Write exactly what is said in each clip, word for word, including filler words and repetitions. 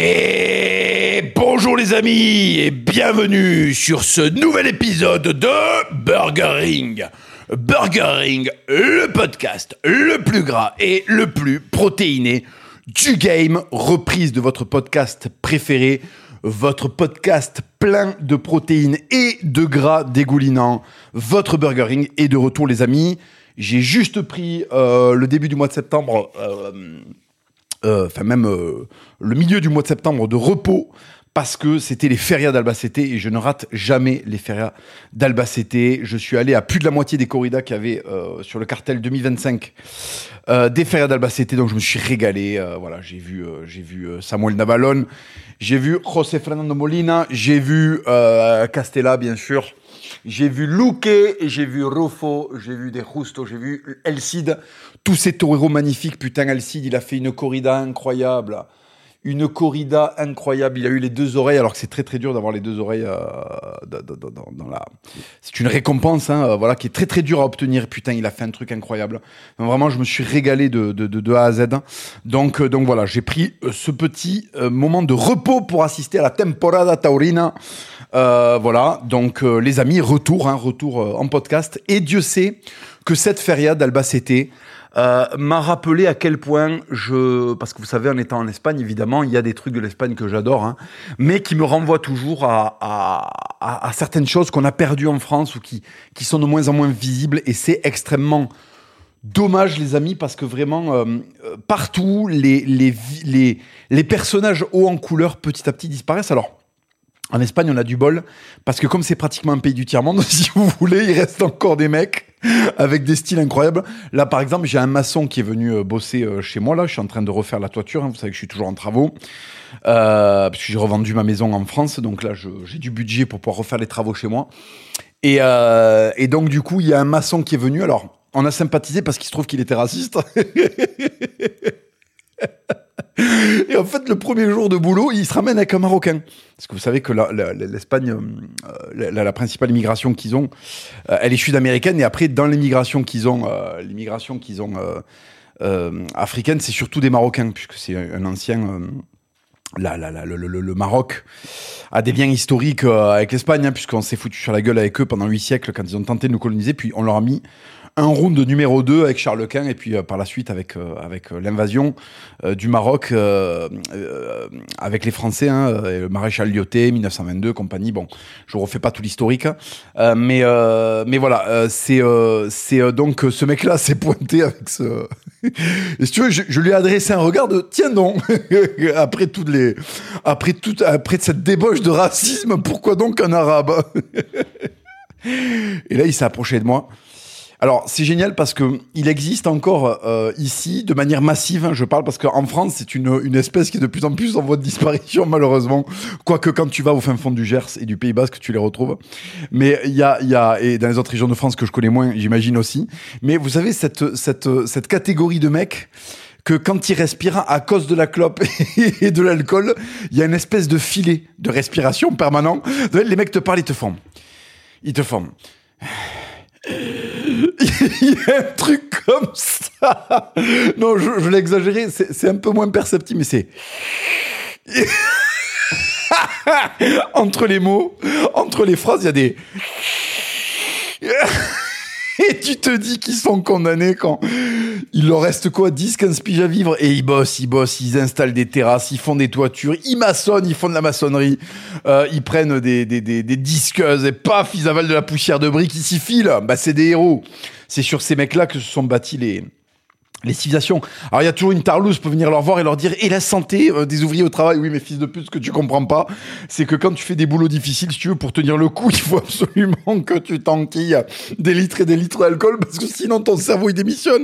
Et bonjour les amis et bienvenue sur ce nouvel épisode de Burgering. Burgering, le podcast le plus gras et le plus protéiné du game, reprise de votre podcast préféré, votre podcast plein de protéines et de gras dégoulinant. Votre Burgering est de retour les amis. J'ai juste pris euh, le début du mois de septembre... Euh, Euh, enfin même euh, le milieu du mois de septembre de repos parce que c'était les férias d'Albacete et je ne rate jamais les férias d'Albacete. Je suis allé à plus de la moitié des corridas qu'il y avait euh, sur le cartel deux mille vingt-cinq euh, des férias d'Albacete, donc je me suis régalé. Euh, voilà, j'ai vu, euh, j'ai vu euh, Samuel Navalone, j'ai vu José Fernando Molina, j'ai vu euh, Castella bien sûr. J'ai vu Luque, j'ai vu Rufo, j'ai vu De Justo, j'ai vu El Cid. Tous ces toreros magnifiques. Putain, El Cid, il a fait une corrida incroyable. Une corrida incroyable. Il a eu les deux oreilles, alors que c'est très très dur d'avoir les deux oreilles euh, dans, dans, dans, dans la... C'est une récompense, hein, euh, voilà, qui est très très dure à obtenir. Putain, il a fait un truc incroyable. Donc, vraiment, je me suis régalé de, de, de, de A à Z. Donc, euh, donc voilà, j'ai pris euh, ce petit euh, moment de repos pour assister à la Temporada Taurina. Euh, voilà, donc euh, les amis, retour, hein, retour euh, en podcast. Et Dieu sait que cette feria d'Albacete euh, m'a rappelé à quel point je... Parce que vous savez, en étant en Espagne, évidemment, il y a des trucs de l'Espagne que j'adore, hein, mais qui me renvoient toujours à, à, à, à certaines choses qu'on a perdues en France ou qui, qui sont de moins en moins visibles. Et c'est extrêmement dommage, les amis, parce que vraiment, euh, partout, les, les, les, les personnages hauts en couleur, petit à petit, disparaissent. Alors, en Espagne, on a du bol, parce que comme c'est pratiquement un pays du tiers-monde, si vous voulez, il reste encore des mecs avec des styles incroyables. Là, par exemple, j'ai un maçon qui est venu bosser chez moi, là. Je suis en train de refaire la toiture, hein. Vous savez que je suis toujours en travaux, euh, parce que j'ai revendu ma maison en France, donc là, je, j'ai du budget pour pouvoir refaire les travaux chez moi. Et, euh, et donc, du coup, il y a un maçon qui est venu. Alors, on a sympathisé parce qu'il se trouve qu'il était raciste. Et en fait, le premier jour de boulot, il se ramène avec un Marocain. Parce que vous savez que la, la, l'Espagne, euh, la, la principale immigration qu'ils ont, euh, elle est sud-américaine. Et après, dans l'immigration qu'ils ont, euh, l'immigration qu'ils ont euh, euh, africaine, c'est surtout des Marocains, puisque c'est un ancien... Euh, la, la, la, le, le, le Maroc a des liens historiques euh, avec l'Espagne, hein, puisqu'on s'est foutu sur la gueule avec eux pendant huit siècles quand ils ont tenté de nous coloniser. Puis on leur a mis un round de numéro deux avec Charles Quint, et puis euh, par la suite avec, euh, avec euh, l'invasion euh, du Maroc euh, euh, avec les Français, hein, et le maréchal Lyoté, dix-neuf cent vingt-deux, compagnie. Bon, je refais pas tout l'historique, hein, euh, mais, euh, mais voilà, euh, c'est, euh, c'est euh, donc ce mec-là s'est pointé avec ce... Et si tu veux, je, je lui ai adressé un regard de tiens donc, après toutes les, après toute, après cette débauche de racisme, pourquoi donc un arabe? Et là, il s'est approché de moi. Alors, c'est génial parce que il existe encore euh, ici, de manière massive, hein, je parle parce qu'en France, c'est une, une espèce qui est de plus en plus en voie de disparition, malheureusement. Quoique quand tu vas au fin fond du Gers et du Pays Basque, tu les retrouves. Mais il y a, il y a, et dans les autres régions de France que je connais moins, j'imagine aussi. Mais vous savez, cette, cette, cette catégorie de mecs que quand ils respirent, à cause de la clope et de l'alcool, il y a une espèce de filet de respiration permanent. Les mecs te parlent, ils te font. Ils te font. Il y a un truc comme ça. Non, je, je l'ai exagéré, c'est, c'est un peu moins perceptible, mais c'est... Entre les mots, entre les phrases, il y a des... Et tu te dis qu'ils sont condamnés quand il leur reste quoi, dix, quinze piges à vivre, et ils bossent, ils bossent, ils installent des terrasses, ils font des toitures, ils maçonnent, ils font de la maçonnerie, euh, ils prennent des, des, des, des disqueuses, et paf, ils avalent de la poussière de briques, ils s'y filent. Bah, c'est des héros. C'est sur ces mecs-là que se sont bâtis les... les civilisations. Alors, il y a toujours une tarlouse pour venir leur voir et leur dire « Et la santé euh, des ouvriers au travail ?» Oui, mais fils de pute, ce que tu comprends pas, c'est que quand tu fais des boulots difficiles, si tu veux, pour tenir le coup, il faut absolument que tu t'enquilles des litres et des litres d'alcool, parce que sinon, ton cerveau, il démissionne.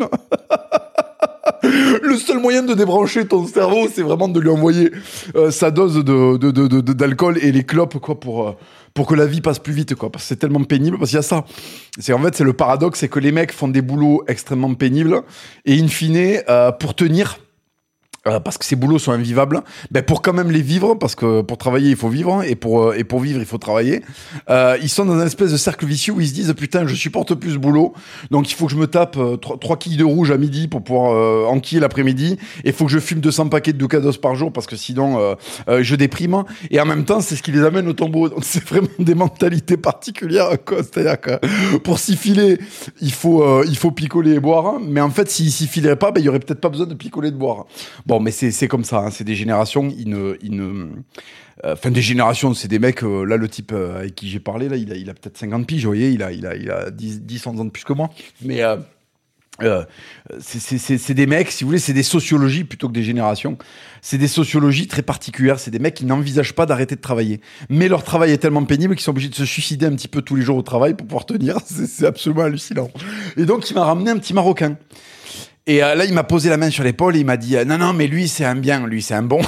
Le seul moyen de débrancher ton cerveau, c'est vraiment de lui envoyer euh, sa dose de, de, de, de, de, d'alcool et les clopes, quoi, pour... Euh, pour que la vie passe plus vite, quoi, parce que c'est tellement pénible, parce qu'il y a ça. C'est, en fait, c'est le paradoxe, c'est que les mecs font des boulots extrêmement pénibles, et in fine, euh, pour tenir, Euh, parce que ces boulots sont invivables, ben pour quand même les vivre, parce que pour travailler il faut vivre, et pour, euh, et pour vivre il faut travailler, euh, ils sont dans un espèce de cercle vicieux où ils se disent putain je supporte plus ce boulot, donc il faut que je me tape euh, trois quilles de rouge à midi pour pouvoir euh, enquiller l'après-midi, et il faut que je fume deux cents paquets de Ducados par jour parce que sinon euh, euh, je déprime, et en même temps c'est ce qui les amène au tombeau. Donc c'est vraiment des mentalités particulières, quoi. C'est-à-dire que pour s'y filer il faut, euh, il faut picoler et boire, mais en fait s'ils s'y fileraient pas, ben, il y aurait peut-être pas besoin de picoler et de boire. Bon, mais c'est, c'est comme ça, hein, c'est des générations, ils ne... Ils ne euh, Enfin, des générations, c'est des mecs, euh, là, le type euh, avec qui j'ai parlé, là, il a, il a peut-être cinquante piges, vous voyez, il a, il a, il a dix, dix, onze ans de plus que moi. Mais euh, euh, c'est, c'est, c'est, c'est des mecs, si vous voulez, c'est des sociologies plutôt que des générations. C'est des sociologies très particulières, c'est des mecs qui n'envisagent pas d'arrêter de travailler. Mais leur travail est tellement pénible qu'ils sont obligés de se suicider un petit peu tous les jours au travail pour pouvoir tenir. C'est, c'est absolument hallucinant. Et donc, il m'a ramené un petit Marocain. Et euh, là, il m'a posé la main sur l'épaule et il m'a dit euh, « Non, non, mais lui, c'est un bien, lui, c'est un bon. »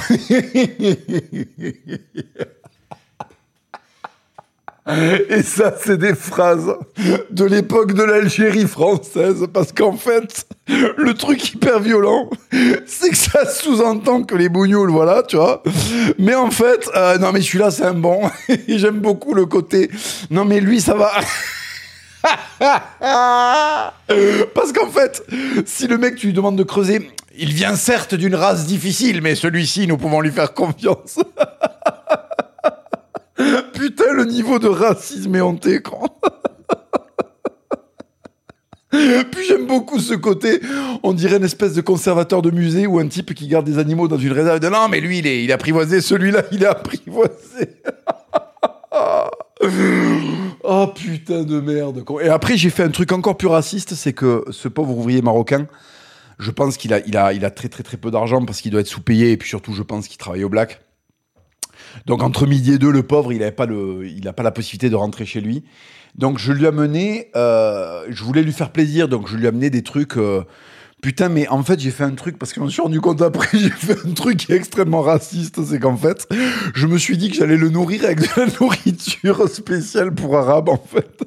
Et ça, c'est des phrases de l'époque de l'Algérie française, parce qu'en fait, le truc hyper violent, c'est que ça sous-entend que les bougnoules, voilà, tu vois. Mais en fait, euh, non, mais celui-là, c'est un bon. Et j'aime beaucoup le côté « Non, mais lui, ça va. » Parce qu'en fait, si le mec tu lui demandes de creuser, il vient certes d'une race difficile, mais celui-ci nous pouvons lui faire confiance. Putain, le niveau de racisme est hanté, quoi. Puis j'aime beaucoup ce côté, on dirait une espèce de conservateur de musée ou un type qui garde des animaux dans une réserve. Non, mais lui, il est, il est apprivoisé, celui-là, il est apprivoisé. Oh putain de merde. Et après j'ai fait un truc encore plus raciste, c'est que ce pauvre ouvrier marocain, je pense qu'il a, il a, il a très très très peu d'argent parce qu'il doit être sous-payé, et puis surtout je pense qu'il travaille au black. Donc entre midi et deux, le pauvre, il n'a pas, le, il a pas la possibilité de rentrer chez lui. Donc je lui ai amené, euh, je voulais lui faire plaisir, donc je lui ai amené des trucs... Euh, Putain, mais en fait, j'ai fait un truc, parce que je me suis rendu compte après, j'ai fait un truc qui est extrêmement raciste, c'est qu'en fait, je me suis dit que j'allais le nourrir avec de la nourriture spéciale pour arabes, en fait.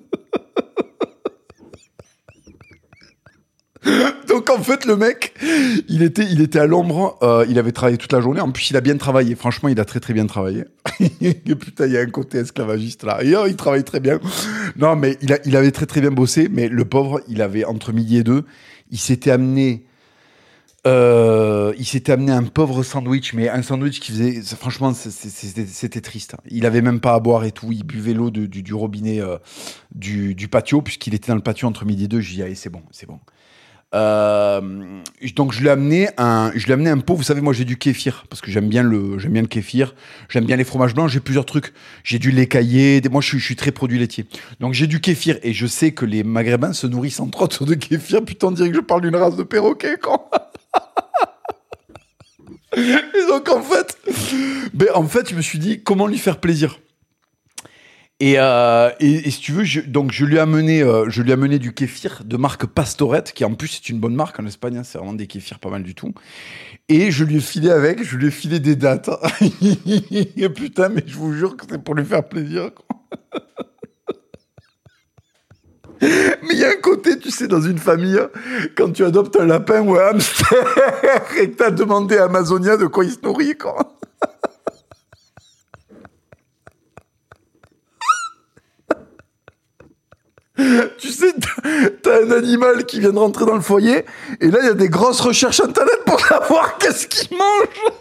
Donc en fait, le mec, il était, il était à l'ombre, euh, il avait travaillé toute la journée, en plus il a bien travaillé, franchement il a très très bien travaillé. Et putain, il y a un côté esclavagiste là, et oh, il travaille très bien. Non mais il, a, il avait très très bien bossé, mais le pauvre, il avait entre midi et deux, il s'était amené... Euh, il s'était amené un pauvre sandwich, mais un sandwich qui faisait... Franchement, c'était, c'était triste. Il avait même pas à boire et tout, il buvait l'eau de, du, du robinet euh, du, du patio, puisqu'il était dans le patio entre midi et deux, j'ai dit, allez, c'est bon, c'est bon. Euh, donc je lui ai amené un, je lui ai amené un pot. Vous savez, moi j'ai du kéfir parce que j'aime bien le, j'aime bien le kéfir. J'aime bien les fromages blancs. J'ai plusieurs trucs. J'ai du lait caillé. Moi je suis, je suis très produit laitier. Donc j'ai du kéfir et je sais que les Maghrébins se nourrissent entre autres de kéfir. Putain, on dirait que je parle d'une race de perroquets, quoi. Et donc en fait, ben en fait, je me suis dit comment lui faire plaisir. Et, euh, et, et si tu veux, je, donc je lui ai amené, euh, je lui ai amené du kéfir de marque Pastorette, qui en plus c'est une bonne marque en Espagne, hein, c'est vraiment des kéfirs pas mal du tout. Et je lui ai filé avec, je lui ai filé des dates. Et putain, mais je vous jure que c'est pour lui faire plaisir, quoi. Mais il y a un côté, tu sais, dans une famille, quand tu adoptes un lapin ou un hamster et que t'as demandé à Amazonia de quoi il se nourrit, quoi. Tu sais, t'as un animal qui vient de rentrer dans le foyer, et là, il y a des grosses recherches internet pour savoir qu'est-ce qu'il mange.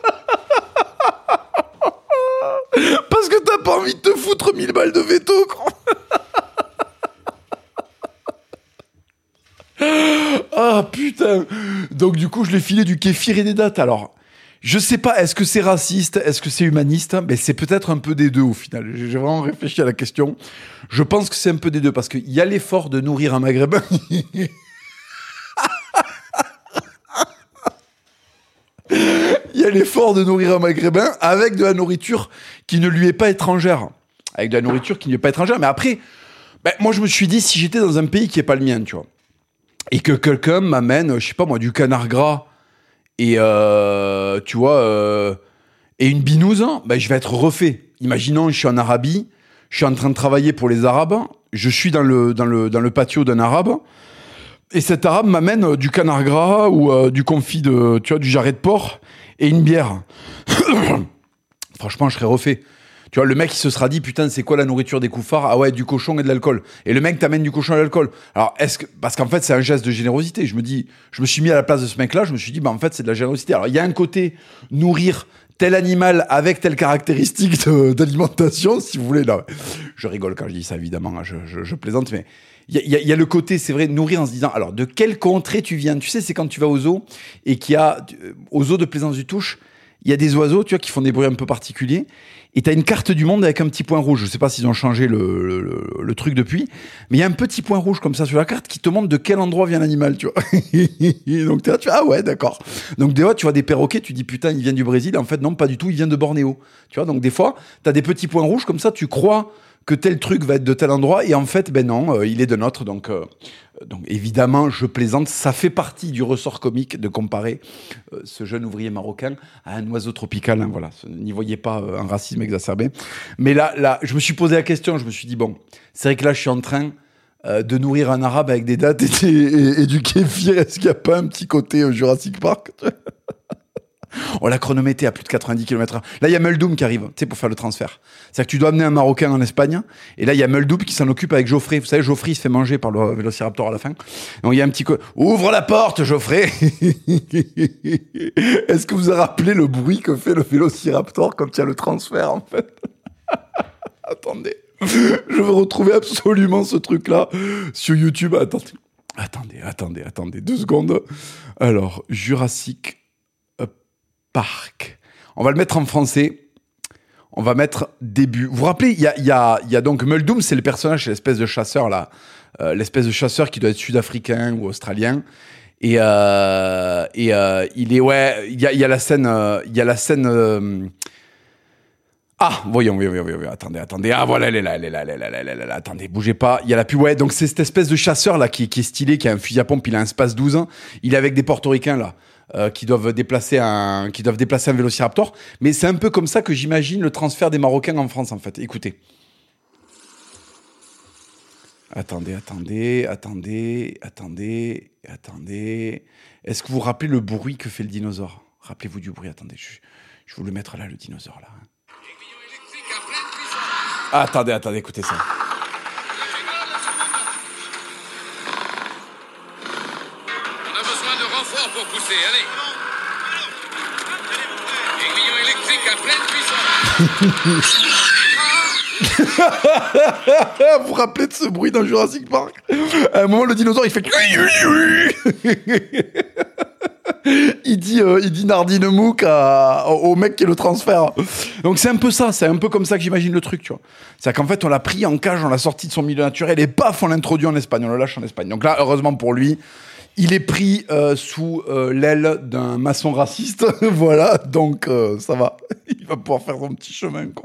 Parce que t'as pas envie de te foutre mille balles de veto, quoi. Ah, putain. Donc, du coup, je lui ai filé du kéfir et des dattes. Alors, je sais pas, est-ce que c'est raciste, est-ce que c'est humaniste? Ben, c'est peut-être un peu des deux, au final. J'ai vraiment réfléchi à la question. Je pense que c'est un peu des deux, parce qu'il y a l'effort de nourrir un Maghrébin. Il y a l'effort de nourrir un Maghrébin avec de la nourriture qui ne lui est pas étrangère. Avec de la nourriture qui ne lui est pas étrangère. Mais après, ben, moi, je me suis dit, si j'étais dans un pays qui n'est pas le mien, tu vois, et que quelqu'un m'amène, je sais pas moi, du canard gras et, euh, tu vois, euh, et une binouse, ben, je vais être refait. Imaginons, je suis en Arabie, je suis en train de travailler pour les Arabes, je suis dans le, dans le, dans le patio d'un Arabe, et cet Arabe m'amène du canard gras ou euh, du confit de, tu vois, du jarret de porc, et une bière, franchement, je serais refait. Tu vois, le mec, il se sera dit, putain, c'est quoi la nourriture des couffards? Ah ouais, du cochon et de l'alcool. Et le mec t'amène du cochon et de l'alcool. Alors, est-ce que, parce qu'en fait, c'est un geste de générosité. Je me dis, je me suis mis à la place de ce mec-là, je me suis dit, bah, en fait, c'est de la générosité. Alors, il y a un côté nourrir tel animal avec telle caractéristique de, d'alimentation, si vous voulez. Là, je rigole quand je dis ça, évidemment, hein, je, je, je plaisante, mais il y, y, y a le côté, c'est vrai, nourrir en se disant, alors, de quelle contrée tu viens? Tu sais, c'est quand tu vas aux zoos et qu'il y a, aux zoos de Plaisance du Touche, il y a des oiseaux, tu vois, qui font des bruits un peu particuliers. Et t'as une carte du monde avec un petit point rouge. Je sais pas s'ils ont changé le, le, le truc depuis, mais il y a un petit point rouge comme ça sur la carte qui te montre de quel endroit vient l'animal, tu vois. Donc t'es là, tu fais, ah ouais, d'accord. Donc des fois, tu vois des perroquets, tu dis, putain, il vient du Brésil. En fait, non, pas du tout, il vient de Bornéo. Tu vois, donc des fois, t'as des petits points rouges comme ça, tu crois que tel truc va être de tel endroit, et en fait, ben non, euh, il est de notre. Donc, euh, donc évidemment, je plaisante, ça fait partie du ressort comique de comparer euh, ce jeune ouvrier marocain à un oiseau tropical. Hein, voilà, n'y voyez pas euh, un racisme exacerbé. Mais là, là, je me suis posé la question, je me suis dit, bon, c'est vrai que là, je suis en train euh, de nourrir un arabe avec des dattes et, des, et, et du kéfir. Est-ce qu'il n'y a pas un petit côté euh, Jurassic Park? On l'a chronométré à plus de quatre-vingt-dix kilomètres heure. Là, il y a Muldoum qui arrive, tu sais, pour faire le transfert. C'est-à-dire que tu dois amener un Marocain en Espagne, et là, il y a Muldoum qui s'en occupe avec Geoffrey. Vous savez, Geoffrey, il se fait manger par le Vélociraptor à la fin. Donc, il y a un petit... Co- Ouvre la porte, Geoffrey. Est-ce que vous vous rappelez le bruit que fait le Vélociraptor quand il y a le transfert, en fait? Attendez. Je veux retrouver absolument ce truc-là sur YouTube. Attendez, attendez, attendez, attendez. Deux secondes. Alors, Jurassic Park. On va le mettre en français. On va mettre début. Vous vous rappelez, il y a, y a, y a donc Muldoum, c'est le personnage, c'est l'espèce de chasseur là, euh, l'espèce de chasseur qui doit être sud-africain ou australien. Et, euh, et euh, il est ouais, il y a, y a la scène, il euh, y a la scène. Euh... Ah, voyons, voyons, voyons, voyons, attendez, attendez. Ah voilà, elle est là, elle est là, elle est là, elle est là, elle est là. Attendez, bougez pas. Il y a la pub. Ouais, donc c'est cette espèce de chasseur là qui, qui est stylé, qui a un fusil à pompe, il a un Space douze. Il est avec des Portoricains là. Euh, qui doivent déplacer un qui doivent déplacer un Vélociraptor, mais c'est un peu comme ça que j'imagine le transfert des Marocains en France en fait. Écoutez. Attendez, attendez, attendez, attendez, attendez. Est-ce que vous vous rappelez le bruit que fait le dinosaure? Rappelez-vous du bruit. Attendez, je, je vais vous le mettre là, le dinosaure là. Ah, attendez, attendez, écoutez ça. Pour pousser, allez. Aiguillon électrique à pleine puissance. Vous vous rappelez de ce bruit dans Jurassic Park? À un moment, le dinosaure, il fait... il dit, euh, il dit Nardine Mouk à, au mec qui est le transfert. Donc c'est un peu ça, c'est un peu comme ça que j'imagine le truc, tu vois. C'est qu'en fait, on l'a pris en cage, on l'a sorti de son milieu naturel, et paf, on l'a introduit en Espagne, on le lâche en Espagne. Donc là, heureusement pour lui... Il est pris euh, sous euh, l'aile d'un maçon raciste, voilà, donc euh, ça va. Il va pouvoir faire son petit chemin, quoi.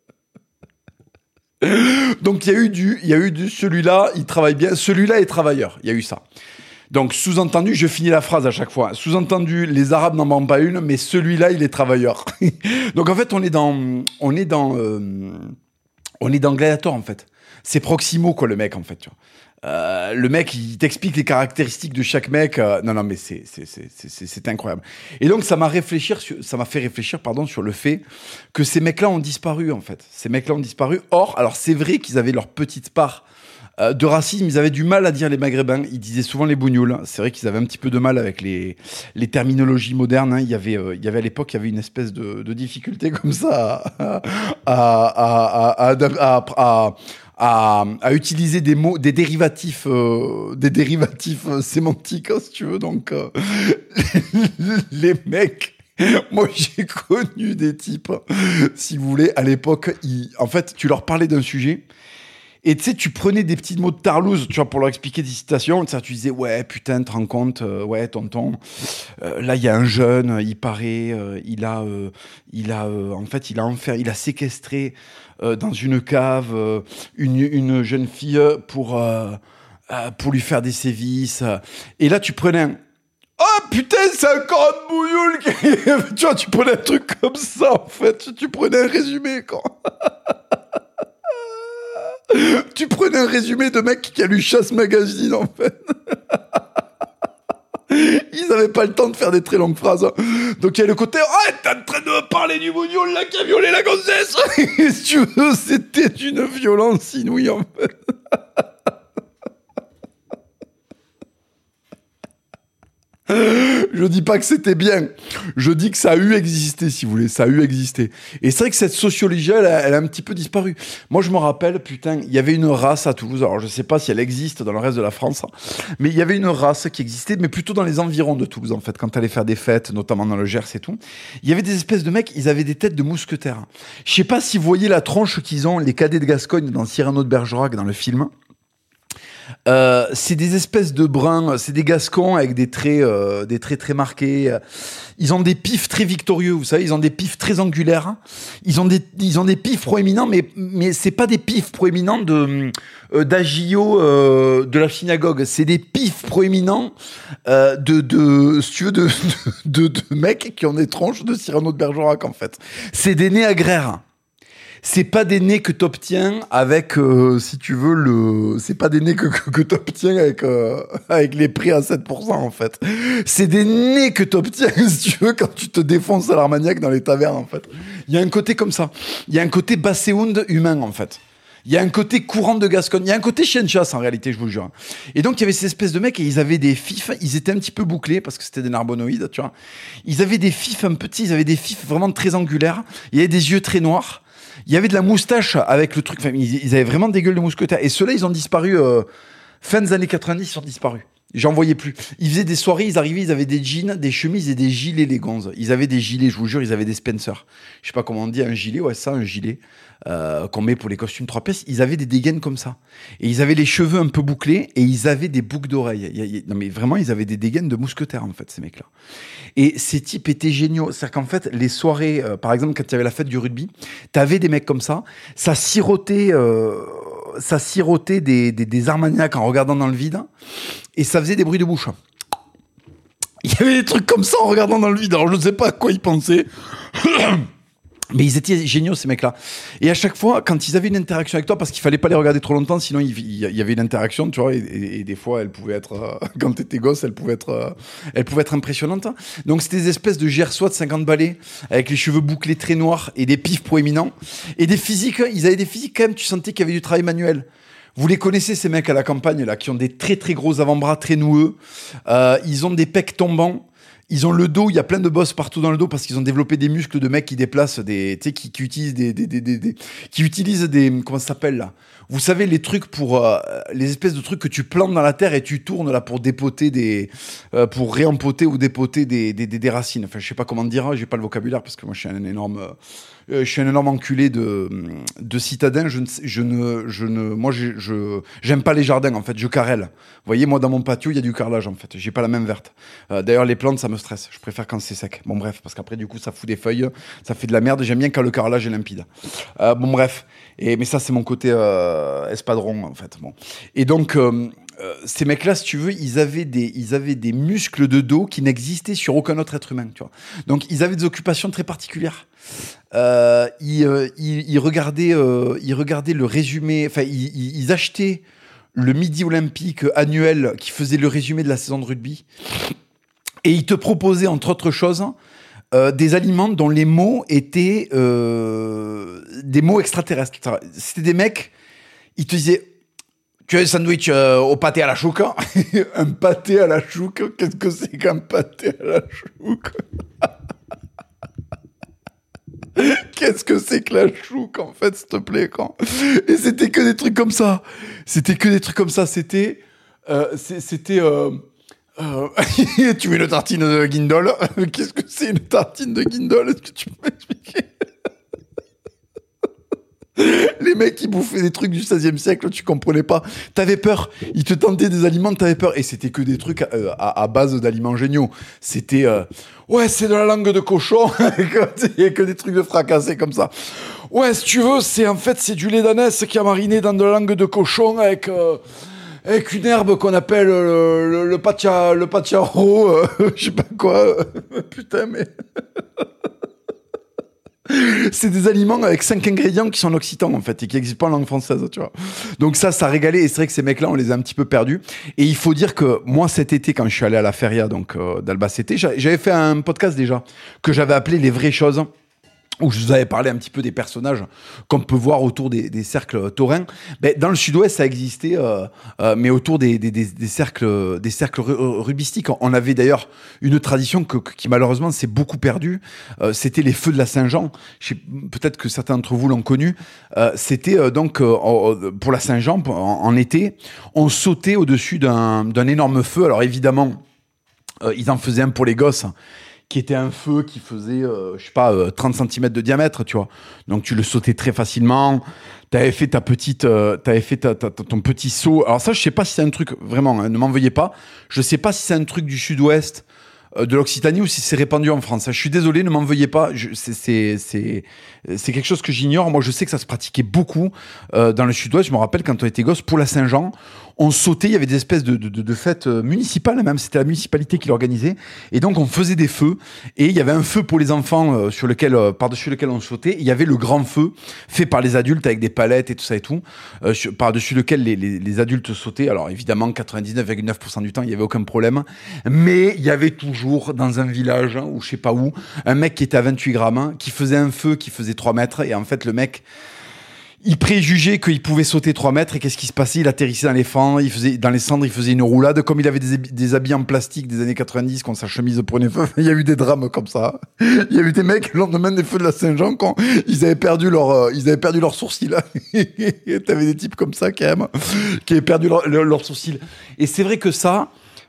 Donc il y a eu du, il y a eu du, celui-là, il travaille bien, celui-là est travailleur, il y a eu ça. Donc sous-entendu, je finis la phrase à chaque fois, sous-entendu, les Arabes n'en vendent pas une, mais celui-là, il est travailleur. Donc en fait, on est dans, on est dans, euh, on est dans Gladiator, en fait. C'est Proximo, quoi, le mec, en fait, tu vois. Euh, le mec, il t'explique les caractéristiques de chaque mec. Euh, non, non, mais c'est, c'est, c'est, c'est, c'est incroyable. Et donc, ça m'a réfléchir, sur, ça m'a fait réfléchir, pardon, sur le fait que ces mecs-là ont disparu, en fait. Ces mecs-là ont disparu. Or, alors, c'est vrai qu'ils avaient leur petite part euh, de racisme. Ils avaient du mal à dire les Maghrébins. Ils disaient souvent les bougnoules. C'est vrai qu'ils avaient un petit peu de mal avec les, les terminologies modernes. Hein. Il y avait, euh, il y avait à l'époque, il y avait une espèce de, de difficulté comme ça à, à, à, à, à, à, à À, à utiliser des mots, des dérivatifs, euh, des dérivatifs euh, sémantiques, hein, si tu veux. Donc, euh, les mecs, moi j'ai connu des types, si vous voulez, à l'époque, ils, en fait, tu leur parlais d'un sujet. Et tu sais, tu prenais des petits mots de tarlouse, tu vois, pour leur expliquer des citations. Ça, tu disais, ouais, putain, tu te rends compte, euh, ouais, tonton, euh, là, il y a un jeune, il paraît, euh, il a, euh, il a, euh, en fait, il a enfer, il a séquestré euh, dans une cave euh, une, une jeune fille pour, euh, euh, pour lui faire des sévices. Et là, tu prenais un, oh putain, c'est encore un bouilloule qui... Tu vois, tu prenais un truc comme ça, en fait. Tu prenais un résumé, quoi. Tu prenais un résumé de mec qui a lu Chasse Magazine, en fait. Ils ils avaient pas le temps de faire des très longues phrases. Donc il y a le côté, oh, t'es en train de me parler du mougnoul là qui a violé la gonzesse. Si tu veux, c'était d'une violence inouïe en fait. Je dis pas que c'était bien, je dis que ça a eu existé, si vous voulez, ça a eu existé. Et c'est vrai que cette sociologie, elle a, elle a un petit peu disparu. Moi, je me rappelle, putain, il y avait une race à Toulouse, alors je sais pas si elle existe dans le reste de la France, mais il y avait une race qui existait, mais plutôt dans les environs de Toulouse, en fait, quand t'allais faire des fêtes, notamment dans le Gers et tout. Il y avait des espèces de mecs, ils avaient des têtes de mousquetaires. Je sais pas si vous voyez la tronche qu'ils ont, les cadets de Gascogne, dans Cyrano de Bergerac, dans le film. Euh, c'est des espèces de bruns, c'est des Gascons avec des traits, euh, des traits très marqués. Ils ont des pifs très victorieux, vous savez, ils ont des pifs très angulaires. Ils ont des, ils ont des pifs proéminents, mais mais c'est pas des pifs proéminents de euh, d'Agio euh, de la synagogue. C'est des pifs proéminents euh, de de si tu veux de de, de de mecs qui ont des tronches de Cyrano de Bergerac en fait. C'est des nez agraires. C'est pas des nez que t'obtiens avec, euh, si tu veux, le... C'est pas des nez que, que, que t'obtiens avec, euh, avec les prix à sept pour cent, en fait. C'est des nez que t'obtiens, si tu veux, quand tu te défonces à l'armagnac dans les tavernes, en fait. Il y a un côté comme ça. Il y a un côté basséound humain, en fait. Il y a un côté courant de Gascogne. Il y a un côté chien de chasse, en réalité, je vous jure. Et donc, il y avait ces espèces de mecs et ils avaient des fifs. Ils étaient un petit peu bouclés parce que c'était des narbonoïdes, tu vois. Ils avaient des fifs un petit, ils avaient des fifs vraiment très angulaires. Il y avait des yeux très noirs. Il y avait de la moustache avec le truc. Enfin, ils, ils avaient vraiment des gueules de mousquetaires. Et ceux-là, ils ont disparu. Euh, fin des années quatre-vingt-dix, ils ont disparu. J'en voyais plus. Ils faisaient des soirées, ils arrivaient, ils avaient des jeans, des chemises et des gilets, les gonzes. Ils avaient des gilets, je vous jure, ils avaient des Spencer. Je sais pas comment on dit, un gilet, ouais, ça, un gilet, euh, qu'on met pour les costumes trois pièces. Ils avaient des dégaines comme ça. Et ils avaient les cheveux un peu bouclés et ils avaient des boucles d'oreilles. Il y a, il y a, non, mais vraiment, ils avaient des dégaines de mousquetaires, en fait, ces mecs-là. Et ces types étaient géniaux. C'est-à-dire qu'en fait, les soirées, euh, par exemple, quand il y avait la fête du rugby, t'avais des mecs comme ça, ça sirotait, euh, ça sirotait des, des, des armagnacs en regardant dans le vide, et ça faisait des bruits de bouche. Il y avait des trucs comme ça en regardant dans le vide. Alors, je ne sais pas à quoi ils pensaient. Mais ils étaient géniaux, ces mecs-là. Et à chaque fois, quand ils avaient une interaction avec toi, parce qu'il fallait pas les regarder trop longtemps, sinon il, il y avait une interaction, tu vois, et, et, et des fois, elle pouvait être, euh, quand t'étais gosse, elle pouvait être, euh, elle pouvait être impressionnante. Donc c'était des espèces de gersois de cinquante balais, avec les cheveux bouclés très noirs et des pifs proéminents. Et des physiques, ils avaient des physiques quand même, tu sentais qu'il y avait du travail manuel. Vous les connaissez, ces mecs à la campagne, là, qui ont des très très gros avant-bras, très noueux. Euh, ils ont des pecs tombants. Ils ont le dos, il y a plein de bosses partout dans le dos parce qu'ils ont développé des muscles de mecs qui déplacent des, tu sais, qui, qui utilisent des, des, des, des, des, qui utilisent des, comment ça s'appelle là? Vous savez, les trucs pour, euh, les espèces de trucs que tu plantes dans la terre et tu tournes là pour dépoter des, euh, pour réempoter ou dépoter des, des, des, des racines. Enfin, je sais pas comment dire, j'ai pas le vocabulaire parce que moi je suis un énorme, euh, je suis un énorme enculé de, de citadin. Je ne, je ne, je ne, moi je, je, j'aime pas les jardins en fait, je carrelle. Vous voyez, moi dans mon patio, il y a du carrelage en fait. J'ai pas la même verte. Euh, d'ailleurs, les plantes, ça me stresse. Je préfère quand c'est sec. Bon bref, parce qu'après du coup, ça fout des feuilles, ça fait de la merde. J'aime bien quand le carrelage est limpide. Euh, bon bref. Et mais ça, c'est mon côté euh, espadron en fait. Bon. Et donc. Euh, Euh, ces mecs-là, si tu veux, ils avaient des, ils avaient des muscles de dos qui n'existaient sur aucun autre être humain, tu vois. Donc, ils avaient des occupations très particulières. Euh, ils, euh, ils, ils regardaient, euh, ils regardaient le résumé, enfin, ils, ils achetaient le Midi Olympique annuel qui faisait le résumé de la saison de rugby. Et ils te proposaient, entre autres choses, euh, des aliments dont les mots étaient euh, des mots extraterrestres. C'était des mecs, ils te disaient, tu as un sandwich euh, au pâté à la chouque? Un pâté à la chouque? Qu'est-ce que c'est qu'un pâté à la chouque? Qu'est-ce que c'est que la chouque, en fait, s'il te plaît, quand? Et c'était que des trucs comme ça. C'était que des trucs comme ça. C'était... Euh, c'était... Euh, euh, tu veux une tartine de guindole? Qu'est-ce que c'est une tartine de guindole? Est-ce que tu peux m'expliquer? Les mecs qui bouffaient des trucs du seizième siècle, tu comprenais pas. T'avais peur. Ils te tentaient des aliments, t'avais peur. Et c'était que des trucs euh, à, à base d'aliments géniaux. C'était... Euh, ouais, c'est de la langue de cochon. Il y a que des trucs de fracassés comme ça. Ouais, si tu veux, c'est en fait, c'est du lait d'ânesse qui a mariné dans de la langue de cochon avec... Euh, avec une herbe qu'on appelle le, le, le, patia, le patiaro. Euh, je sais pas quoi. Putain, mais... C'est des aliments avec cinq ingrédients qui sont en occitan, en fait, et qui n'existent pas en langue française, tu vois. Donc ça, ça régalait, et c'est vrai que ces mecs-là, on les a un petit peu perdus. Et il faut dire que moi, cet été, quand je suis allé à la feria, donc, euh, d'Albacete, j'avais fait un podcast déjà, que j'avais appelé Les vraies choses, où je vous avais parlé un petit peu des personnages qu'on peut voir autour des, des cercles taurins. Ben, dans le sud-ouest, ça existait, euh, euh, mais autour des, des, des, des cercles, des cercles rubistiques. On avait d'ailleurs une tradition que, que, qui malheureusement s'est beaucoup perdue. Euh, c'était les feux de la Saint-Jean. Je sais, peut-être que certains d'entre vous l'ont connu. Euh, c'était euh, donc euh, pour la Saint-Jean, en, en été, on sautait au-dessus d'un, d'un énorme feu. Alors évidemment, euh, ils en faisaient un pour les gosses, qui était un feu qui faisait, euh, je sais pas, euh, trente centimètres de diamètre, tu vois. Donc, tu le sautais très facilement. T'avais fait ta petite, euh, t'avais fait ta, ta, ton petit saut. Alors ça, je sais pas si c'est un truc, vraiment, hein, ne m'en veuillez pas. Je sais pas si c'est un truc du sud-ouest, euh, de l'Occitanie, ou si c'est répandu en France. Je suis désolé, ne m'en veuillez pas. Je, c'est, c'est, c'est, c'est quelque chose que j'ignore. Moi, je sais que ça se pratiquait beaucoup euh, dans le sud-ouest. Je me rappelle quand on était gosse, pour la Saint-Jean, on sautait, il y avait des espèces de, de, de, de fêtes municipales, même c'était la municipalité qui l'organisait, et donc on faisait des feux, et il y avait un feu pour les enfants euh, sur lequel, euh, par-dessus lequel on sautait, il y avait le grand feu fait par les adultes avec des palettes et tout ça et tout, euh, sur, par-dessus lequel les, les, les adultes sautaient. Alors évidemment, quatre-vingt-dix-neuf virgule neuf pour cent du temps, il n'y avait aucun problème, mais il y avait toujours dans un village, hein, ou je sais pas où, un mec qui était à vingt-huit grammes, hein, qui faisait un feu qui faisait trois mètres, et en fait le mec, il préjugeait qu'il pouvait sauter trois mètres, et qu'est-ce qui se passait? Il atterrissait dans les fends, il faisait, dans les cendres, il faisait une roulade. Comme il avait des, des habits en plastique des années quatre-vingt-dix, quand sa chemise prenait feu, il y a eu des drames comme ça. Il y a eu des mecs, le lendemain des feux de la Saint-Jean, quand ils avaient perdu leur, euh, ils avaient perdu leurs sourcils. T'avais des types comme ça, quand même, qui avaient perdu leurs leur, leur sourcils. Et c'est vrai que ça,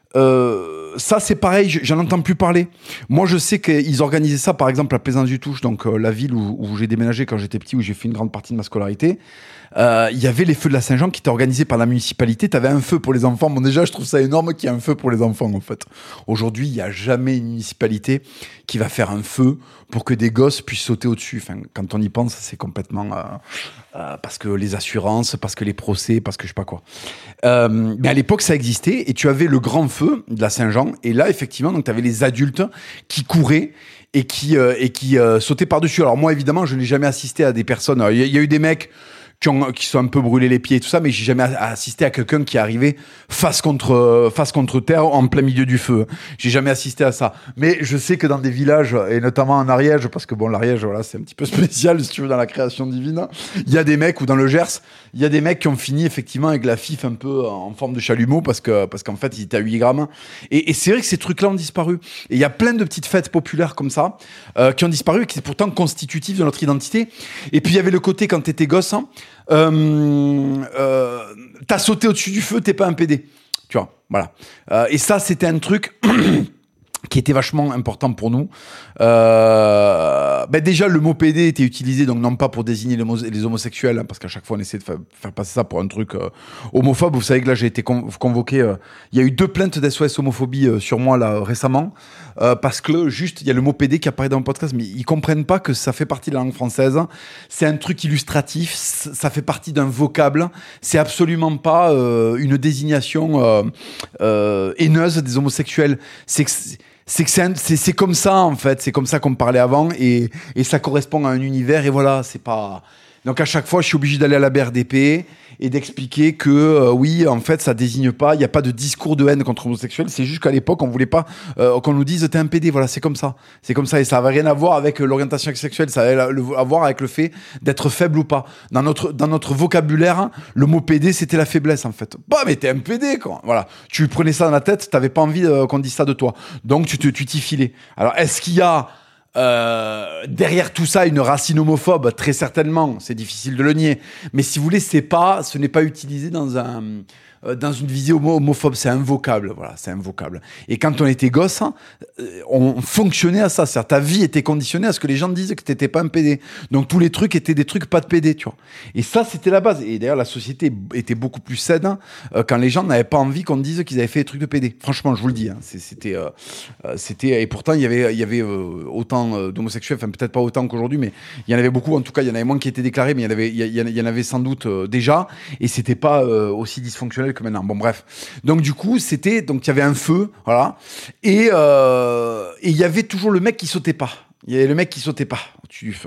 Euh, ça c'est pareil, j'en entends plus parler. Moi je sais qu'ils organisaient ça par exemple à Plaisance-du-Touche, donc euh, la ville où, où j'ai déménagé quand j'étais petit, où j'ai fait une grande partie de ma scolarité. Euh, il y avait les feux de la Saint-Jean qui étaient organisés par la municipalité. T'avais un feu pour les enfants. Bon, déjà je trouve ça énorme qu'il y ait un feu pour les enfants, en fait. Aujourd'hui il n'y a jamais une municipalité qui va faire un feu pour que des gosses puissent sauter au-dessus. Enfin, quand on y pense, c'est complètement euh, euh, parce que les assurances, parce que les procès, parce que je sais pas quoi. Euh, mais à l'époque ça existait, et tu avais le grand feu de la Saint-Jean, et là effectivement donc tu avais les adultes qui couraient et qui, euh, et qui euh, sautaient par-dessus. Alors moi évidemment je n'ai jamais assisté à des personnes, il y, y a eu des mecs qui, ont, qui sont un peu brûlés les pieds et tout ça, mais j'ai jamais assisté à quelqu'un qui arrivait face contre, face contre terre en plein milieu du feu. J'ai jamais assisté à ça. Mais je sais que dans des villages, et notamment en Ariège, parce que bon, l'Ariège, voilà, c'est un petit peu spécial, si tu veux, dans la création divine, il y a des mecs, ou dans le Gers, il y a des mecs qui ont fini effectivement avec la fif un peu en forme de chalumeau, parce que, parce qu'en fait, ils étaient à huit grammes. Et, et c'est vrai que ces trucs-là ont disparu. Et il y a plein de petites fêtes populaires comme ça, euh, qui ont disparu, et qui sont pourtant constitutives de notre identité. Et puis il y avait le côté, quand t'étais gosse, hein, Euh, euh, t'as sauté au-dessus du feu, t'es pas un P D. Tu vois, voilà. Euh, et ça, c'était un truc qui était vachement important pour nous. Euh, ben déjà, le mot P D était utilisé, donc non pas pour désigner les, homo- les homosexuels, hein, parce qu'à chaque fois, on essaie de fa- faire passer ça pour un truc euh, homophobe. Vous savez que là, j'ai été con- convoqué. Euh, il y a eu deux plaintes d'S O S homophobie euh, sur moi, là, récemment, euh, parce que juste, il y a le mot P D qui apparaît dans le podcast, mais ils comprennent pas que ça fait partie de la langue française. C'est un truc illustratif, c- ça fait partie d'un vocable. C'est absolument pas euh, une désignation euh, euh, haineuse des homosexuels. C'est que c'est, c'est que c'est, un, c'est, c'est comme ça, en fait. C'est comme ça qu'on me parlait avant, et, et ça correspond à un univers, et voilà, c'est pas... Donc à chaque fois, je suis obligé d'aller à la B R D P et d'expliquer que euh, oui, en fait, ça désigne pas, il n'y a pas de discours de haine contre homosexuels, c'est juste qu'à l'époque, on voulait pas euh, qu'on nous dise t'es un P D, voilà, c'est comme ça. C'est comme ça, et ça n'avait rien à voir avec l'orientation sexuelle, ça avait à voir avec le fait d'être faible ou pas. Dans notre, dans notre vocabulaire, le mot P D, c'était la faiblesse, en fait. Bah, mais t'es un P D, quoi. Voilà. Tu prenais ça dans la tête, t'avais pas envie euh, qu'on dise ça de toi. Donc, tu, te, tu t'y filais. Alors, est-ce qu'il y a Euh, derrière tout ça, une racine homophobe? Très certainement, c'est difficile de le nier. Mais si vous voulez, c'est pas, ce n'est pas utilisé dans un, euh, dans une visée homo- homophobe. C'est un vocable, voilà, c'est un vocable. Et quand on était gosse, hein, on fonctionnait à ça. C'est-à-dire, ta vie était conditionnée à ce que les gens disent que t'étais pas un P D. Donc tous les trucs étaient des trucs pas de P D, tu vois. Et ça, c'était la base. Et d'ailleurs, la société était beaucoup plus saine hein, euh, quand les gens n'avaient pas envie qu'on dise qu'ils avaient fait des trucs de P D. Franchement, je vous le dis. Hein, c'est, c'était, euh, euh, c'était, et pourtant, il y avait, il y avait euh, autant d'homosexuels, enfin peut-être pas autant qu'aujourd'hui, mais il y en avait beaucoup, en tout cas il y en avait moins qui étaient déclarés, mais il y en avait, il y, il y en avait sans doute euh, déjà, et c'était pas euh, aussi dysfonctionnel que maintenant. Bon bref, donc du coup c'était, donc il y avait un feu, voilà, et euh, et il y avait toujours le mec qui sautait pas. Il y avait le mec qui sautait pas au-dessus du feu.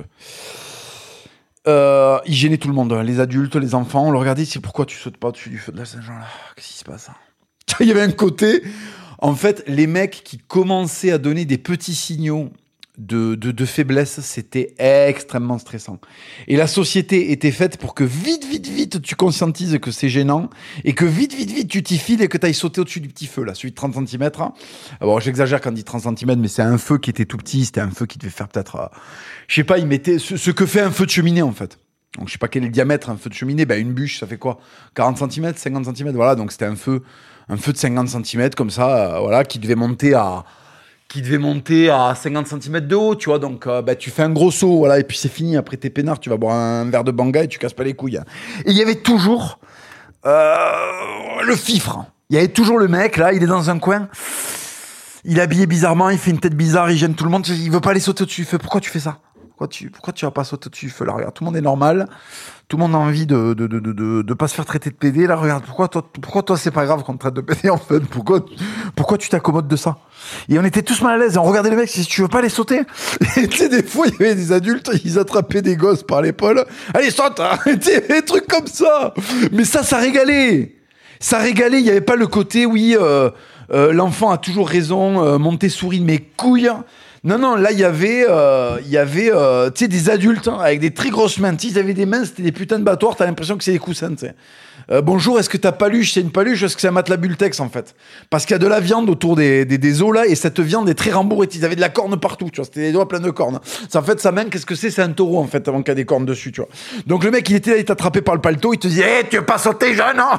Euh, il gênait tout le monde, les adultes, les enfants. On le regardait, c'est pourquoi tu sautes pas au-dessus du feu de la Saint-Jean là? Qu'est-ce qui se passe? Il y avait un côté, en fait, les mecs qui commençaient à donner des petits signaux de, de, de faiblesse, c'était extrêmement stressant. Et la société était faite pour que vite, vite, vite, tu conscientises que c'est gênant et que vite, vite, vite, tu t'y files et que tu ailles sauter au-dessus du petit feu, là, celui de trente centimètres. Bon, j'exagère quand on dit trente centimètres, mais c'est un feu qui était tout petit, c'était un feu qui devait faire peut-être, euh, je sais pas, il mettait ce, ce que fait un feu de cheminée, en fait. Donc, je sais pas quel est le diamètre, un feu de cheminée, ben, une bûche, ça fait quoi? quarante centimètres, cinquante centimètres, voilà, donc c'était un feu, un feu de cinquante centimètres, comme ça, euh, voilà, qui devait monter à, qui devait monter à cinquante centimètres de haut, tu vois, donc euh, bah, tu fais un gros saut, voilà, et puis c'est fini, après t'es peinard, tu vas boire un verre de banga et tu casses pas les couilles. Et il y avait toujours euh, le fifre, il y avait toujours le mec, là, il est dans un coin, il est habillé bizarrement, il fait une tête bizarre, il gêne tout le monde, il veut pas aller sauter au-dessus du feu, pourquoi tu fais ça? Pourquoi tu, pourquoi tu vas pas sauter au-dessus du feu, là, regarde, tout le monde est normal, tout le monde a envie de, de, de, de, de, de pas se faire traiter de pédé, là, regarde, pourquoi toi, pourquoi toi c'est pas grave qu'on te traite de pédé, en fait, pourquoi, pourquoi tu t'accommodes de ça? Et on était tous mal à l'aise, et on regardait les mecs, si tu veux pas les sauter, et tu sais, des fois, il y avait des adultes, ils attrapaient des gosses par l'épaule, allez, saute, hein, tu sais, des trucs comme ça, mais ça, ça régalait, ça régalait, il y avait pas le côté, oui, euh, euh, l'enfant a toujours raison, euh, monter souris de mes couilles. Non, non, là, il y avait, euh, il y avait euh, tu sais, des adultes hein, avec des très grosses mains. Tu sais, ils avaient des mains, c'était des putains de battoirs, t'as l'impression que c'est des coussins, tu sais. Euh, bonjour, est-ce que ta paluche, c'est une paluche ou est-ce que c'est un matelas Bultex, en fait? Parce qu'il y a de la viande autour des, des, des os, là, et cette viande est très rembourrée. Ils avaient de la corne partout, tu vois, c'était des doigts pleins de cornes. Ça, en fait, sa main, qu'est-ce que c'est? C'est un taureau, en fait, avant qu'il y ait des cornes dessus, tu vois. Donc, le mec, il était là, il t'attrapait par le paletot, il te disait, hé, hey, tu veux pas sauter, jeune, hein?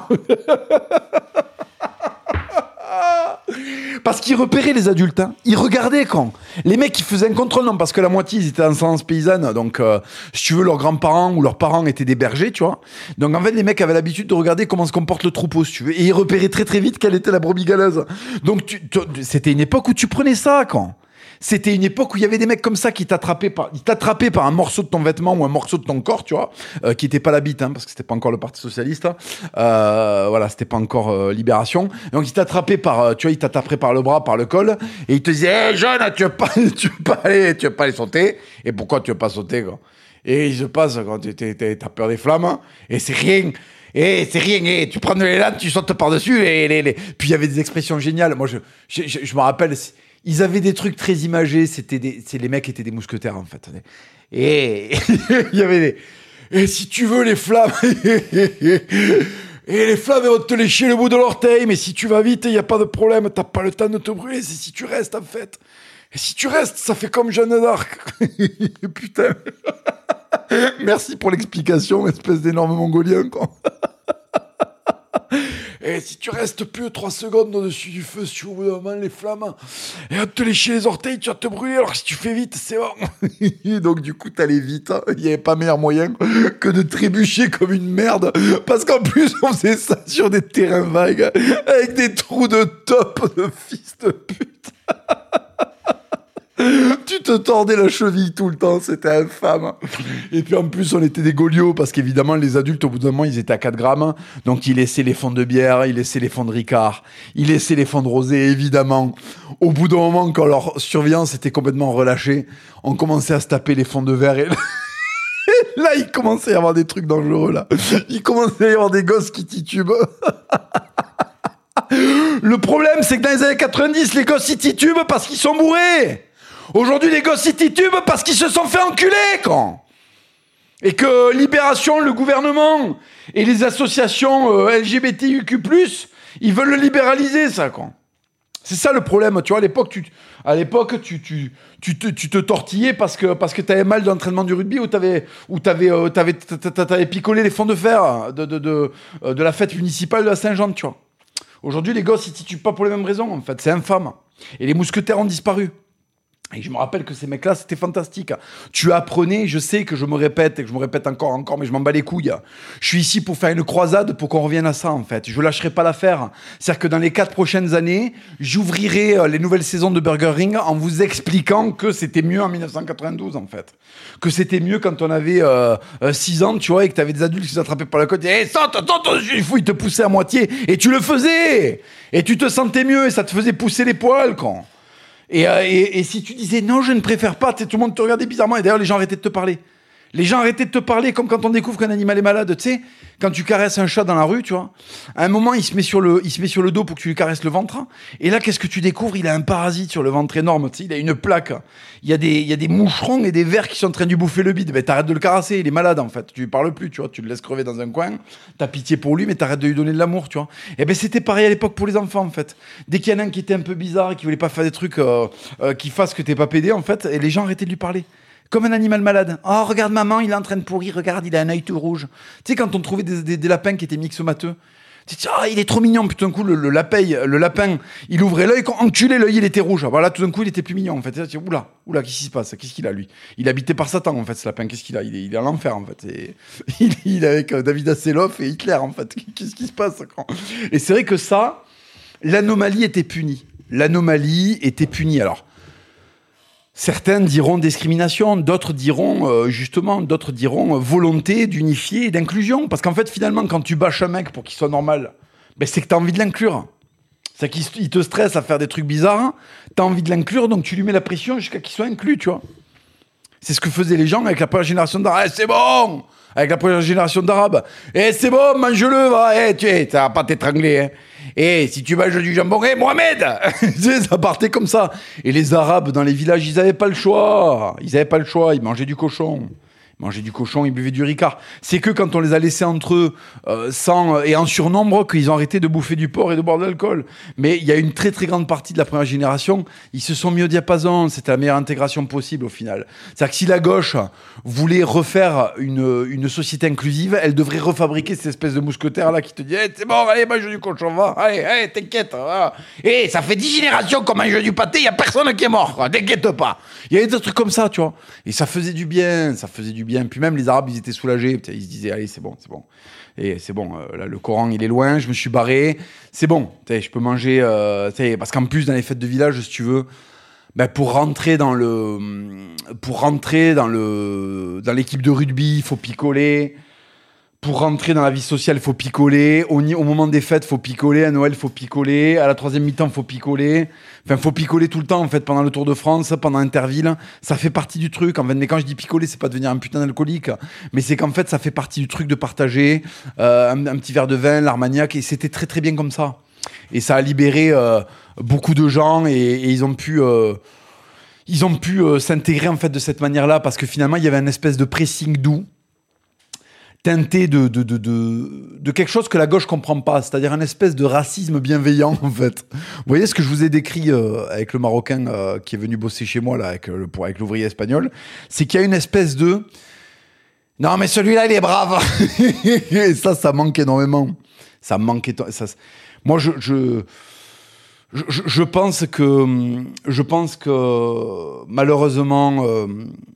Parce qu'ils repéraient les adultes, hein. Ils regardaient quand les mecs ils faisaient un contrôle, non, parce que la moitié ils étaient en ascendance paysanne, donc euh, si tu veux leurs grands-parents ou leurs parents étaient des bergers, tu vois. Donc en fait les mecs avaient l'habitude de regarder comment se comporte le troupeau, si tu veux, et ils repéraient très très vite quelle était la brebis galeuse. Donc tu, tu, c'était une époque où tu prenais ça quand. C'était une époque où il y avait des mecs comme ça qui t'attrapaient par, ils t'attrapaient par un morceau de ton vêtement ou un morceau de ton corps, tu vois, euh, qui était pas la bite, hein, parce que c'était pas encore le Parti socialiste. Hein. Euh, voilà, c'était pas encore euh, Libération. Donc ils t'attrapaient par, euh, tu vois, ils t'attraperaient par le bras, par le col, et ils te disaient, hé, hey, jeune, tu veux pas, tu veux pas aller, tu veux pas aller sauter. Et pourquoi tu veux pas sauter, quoi? Et il se passe quand t'as peur des flammes, hein, et c'est rien. Et c'est rien, et tu prends de l'élan, tu sautes par-dessus, et les, les... Puis il y avait des expressions géniales. Moi, je, je, je, je me rappelle. Ils avaient des trucs très imagés, c'était des, c'est les mecs étaient des mousquetaires en fait. Et il y avait des, et si tu veux les flammes, et les flammes elles vont te lécher le bout de l'orteil, mais si tu vas vite, il y a pas de problème, t'as pas le temps de te brûler, c'est si tu restes en fait. Et si tu restes, ça fait comme Jeanne d'Arc. Putain. Merci pour l'explication, espèce d'énorme mongolien quoi. Et si tu restes plus de trois secondes au-dessus du feu, si tu ouvres au bout d'un moment les flammes, et à te lécher les orteils, tu vas te brûler, alors que si tu fais vite, c'est bon. Donc du coup, t'allais vite, hein. Il n'y avait pas meilleur moyen que de trébucher comme une merde, parce qu'en plus, on faisait ça sur des terrains vagues, avec des trous de top de fils de pute. Tu te tordais la cheville tout le temps, c'était infâme. Et puis en plus, on était des goliots, parce qu'évidemment, les adultes, au bout d'un moment, ils étaient à quatre grammes. Donc, ils laissaient les fonds de bière, ils laissaient les fonds de Ricard, ils laissaient les fonds de rosé, évidemment. Au bout d'un moment, quand leur surveillance était complètement relâchée, on commençait à se taper les fonds de verre. Et là, il commençait à y avoir des trucs dangereux, là. Il commençait à y avoir des gosses qui titubent. Le problème, c'est que dans les années quatre-vingt-dix, les gosses, ils titubent parce qu'ils sont bourrés. Aujourd'hui, les gosses, ils titubent parce qu'ils se sont fait enculer, quand. Et que Libération, le gouvernement et les associations euh, L G B T Q plus, ils veulent le libéraliser, ça, quand. C'est ça le problème, tu vois, à l'époque, tu, à l'époque, tu, tu, tu, te, tu te tortillais parce que, parce que t'avais mal de l'entraînement du rugby ou t'avais, ou t'avais, euh, t'avais, t'avais picolé les fonds de fer de, de, de, de, de la fête municipale de la Saint-Jean, tu vois. Aujourd'hui, les gosses, ils titubent pas pour les mêmes raisons, en fait, c'est infâme. Et les mousquetaires ont disparu. Et je me rappelle que ces mecs-là, c'était fantastique. Tu apprenais, je sais que je me répète et que je me répète encore, encore, mais je m'en bats les couilles. Je suis ici pour faire une croisade pour qu'on revienne à ça, en fait. Je lâcherai pas l'affaire. C'est-à-dire que dans les quatre prochaines années, j'ouvrirai les nouvelles saisons de Burger Ring en vous expliquant que c'était mieux en dix-neuf cent quatre-vingt-douze, en fait. Que c'était mieux quand on avait euh, six ans, tu vois, et que t'avais des adultes qui s'attrapaient par la côte. Et hey, saute, saute, il faut, ils te poussaient à moitié. Et tu le faisais. Et tu te sentais mieux et ça te faisait pousser les poils, quand. Et, euh, et, et si tu disais non, je ne préfère pas, tout le monde te regardait bizarrement. Et d'ailleurs, les gens arrêtaient de te parler. Les gens arrêtaient de te parler comme quand on découvre qu'un animal est malade. Tu sais, quand tu caresses un chat dans la rue, tu vois, à un moment, il se met sur le, il se met sur le dos pour que tu lui caresses le ventre. Et là, qu'est-ce que tu découvres? Il a un parasite sur le ventre énorme. Tu sais, il a une plaque. Il y a des, il y a des moucherons et des vers qui sont en train de lui bouffer le bide. Ben, t'arrêtes de le caresser. Il est malade, en fait. Tu lui parles plus, tu vois. Tu le laisses crever dans un coin. T'as pitié pour lui, mais t'arrêtes de lui donner de l'amour, tu vois. Et ben, c'était pareil à l'époque pour les enfants, en fait. Dès qu'il y en a un qui était un peu bizarre et qui voulait pas faire des trucs, euh, euh, qui fassent que t'es pas pédé, en fait, et les gens arrêtaient de lui parler. Comme un animal malade. Oh, regarde maman, il est en train de pourrir, regarde, il a un œil tout rouge. Tu sais, quand on trouvait des, des, des lapins qui étaient mixomateux, tu dis, ah, oh, il est trop mignon. Puis tout d'un coup, le, le, lapin, le lapin, il ouvrait l'œil, enculé, l'œil, il était rouge. Voilà, tout d'un coup, il était plus mignon, en fait. Tu dis, oula, oula, qu'est-ce qui se passe? Qu'est-ce qu'il a, lui? Il est habité par Satan, en fait, ce lapin. Qu'est-ce qu'il a? Il est, il est en enfer, en fait. Et, il, il est avec euh, David Hasselhoff et Hitler, en fait. Qu'est-ce qui se passe quand... Et c'est vrai que ça, l'anomalie était punie. L'anomalie était punie. Alors, certains diront discrimination, d'autres diront euh, justement, d'autres diront euh, volonté d'unifier et d'inclusion. Parce qu'en fait, finalement, quand tu bâches un mec pour qu'il soit normal, ben, c'est que t'as envie de l'inclure. C'est qu'il te stresse à faire des trucs bizarres, t'as envie de l'inclure, donc tu lui mets la pression jusqu'à qu'il soit inclus, tu vois. C'est ce que faisaient les gens avec la première génération d'Arabes. Eh, c'est bon! Avec la première génération d'Arabes. Eh, c'est bon, mange-le, va. Eh, tu sais, ça va pas t'étrangler, hein. Et si tu manges du jambon, hé, Mohamed! Tu sais, ça partait comme ça. Et les Arabes, dans les villages, ils avaient pas le choix. Ils avaient pas le choix. Ils mangeaient du cochon. Ils mangeaient du cochon, ils buvaient du Ricard. C'est que quand on les a laissés entre eux, euh, sans, et en surnombre, qu'ils ont arrêté de bouffer du porc et de boire de l'alcool. Mais il y a une très très grande partie de la première génération, ils se sont mis au diapason. C'était la meilleure intégration possible au final. C'est-à-dire que si la gauche voulait refaire une, une société inclusive, elle devrait refabriquer cette espèce de mousquetaire-là qui te dit hey, « c'est bon, allez, mange du cochon, va. Allez, allez, t'inquiète. Voilà. Et ça fait dix générations qu'on mange du pâté, il n'y a personne qui est mort. Quoi. T'inquiète pas. » Il y avait des trucs comme ça, tu vois. Et ça faisait du bien, ça faisait du bien. Puis même les Arabes, ils étaient soulagés. Ils se disaient, allez, c'est bon, c'est bon. Et c'est bon, euh, là, le Coran, il est loin, je me suis barré. C'est bon, je peux manger. Euh, parce qu'en plus, dans les fêtes de village, si tu veux, ben, pour rentrer dans le, pour rentrer dans le, dans l'équipe de rugby, il faut picoler. Pour rentrer dans la vie sociale, il faut picoler. Au, au moment des fêtes, il faut picoler. À Noël, il faut picoler. À la troisième mi-temps, il faut picoler. Enfin, il faut picoler tout le temps, en fait, pendant le Tour de France, pendant Interville. Ça fait partie du truc. En fait, mais quand je dis picoler, c'est pas devenir un putain d'alcoolique. Mais c'est qu'en fait, ça fait partie du truc de partager euh, un, un petit verre de vin, l'Armagnac. Et c'était très, très bien comme ça. Et ça a libéré euh, beaucoup de gens. Et, et ils ont pu... Euh, ils ont pu euh, s'intégrer, en fait, de cette manière-là. Parce que finalement, il y avait une espèce de pressing doux, teinté de, de, de, de, de quelque chose que la gauche comprend pas, c'est-à-dire un espèce de racisme bienveillant, en fait. Vous voyez ce que je vous ai décrit euh, avec le Marocain euh, qui est venu bosser chez moi, là, avec, le, pour, avec l'ouvrier espagnol, c'est qu'il y a une espèce de... Non, mais celui-là, il est brave. Et ça, ça manque énormément. Ça manque énormément. Ça... Moi, je... je... Je, je pense que... Je pense que, malheureusement, euh,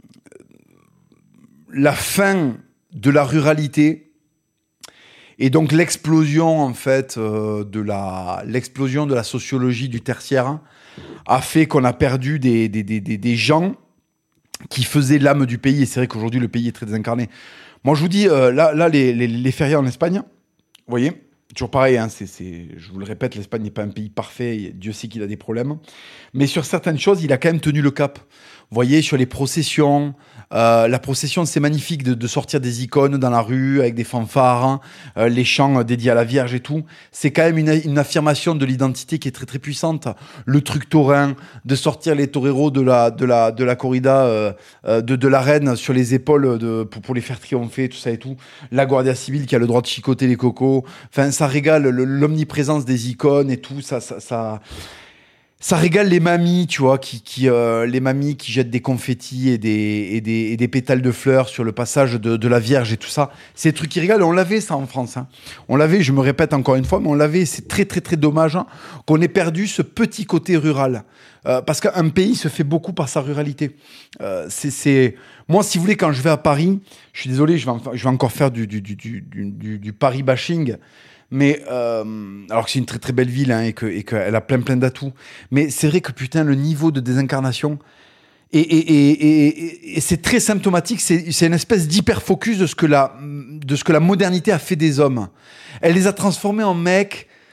la fin... de la ruralité et donc l'explosion en fait euh, de la l'explosion de la sociologie du tertiaire a fait qu'on a perdu des des des des, des gens qui faisaient l'âme du pays. Et c'est vrai qu'aujourd'hui le pays est très désincarné. Moi je vous dis euh, là là les les les fériés en Espagne, vous voyez, toujours pareil, hein, c'est c'est je vous le répète, l'Espagne n'est pas un pays parfait, Dieu sait qu'il a des problèmes, mais sur certaines choses il a quand même tenu le cap. Vous voyez, sur les processions, euh, la procession, c'est magnifique de, de sortir des icônes dans la rue avec des fanfares, hein, euh, les chants dédiés à la Vierge et tout. C'est quand même une, une affirmation de l'identité qui est très très puissante. Le truc taurin, de sortir les toreros de la de la de la corrida euh, de de la reine sur les épaules de pour pour les faire triompher, tout ça et tout. La Guardia Civile qui a le droit de chicoter les cocos. Enfin, ça régale le, l'omniprésence des icônes et tout. Ça ça ça. Ça régale les mamies, tu vois, qui, qui, euh, les mamies qui jettent des confettis et des, et des, et des pétales de fleurs sur le passage de, de la Vierge et tout ça. C'est des trucs qui régalent. On l'avait, ça, en France. Hein. On l'avait, je me répète encore une fois, mais on l'avait. C'est très, très, très dommage hein, qu'on ait perdu ce petit côté rural. Euh, parce qu'un pays se fait beaucoup par sa ruralité. Euh, c'est, c'est... Moi, si vous voulez, quand je vais à Paris, je suis désolé, je vais, en... je vais encore faire du, du, du, du, du, du Paris bashing. Mais euh, alors que c'est une très très belle ville hein, et que et qu'elle a plein plein d'atouts, mais c'est vrai que putain le niveau de désincarnation et et et et, et c'est très symptomatique. C'est c'est une espèce d'hyper focus de ce que la de ce que la modernité a fait des hommes. Elle les a transformés en mecs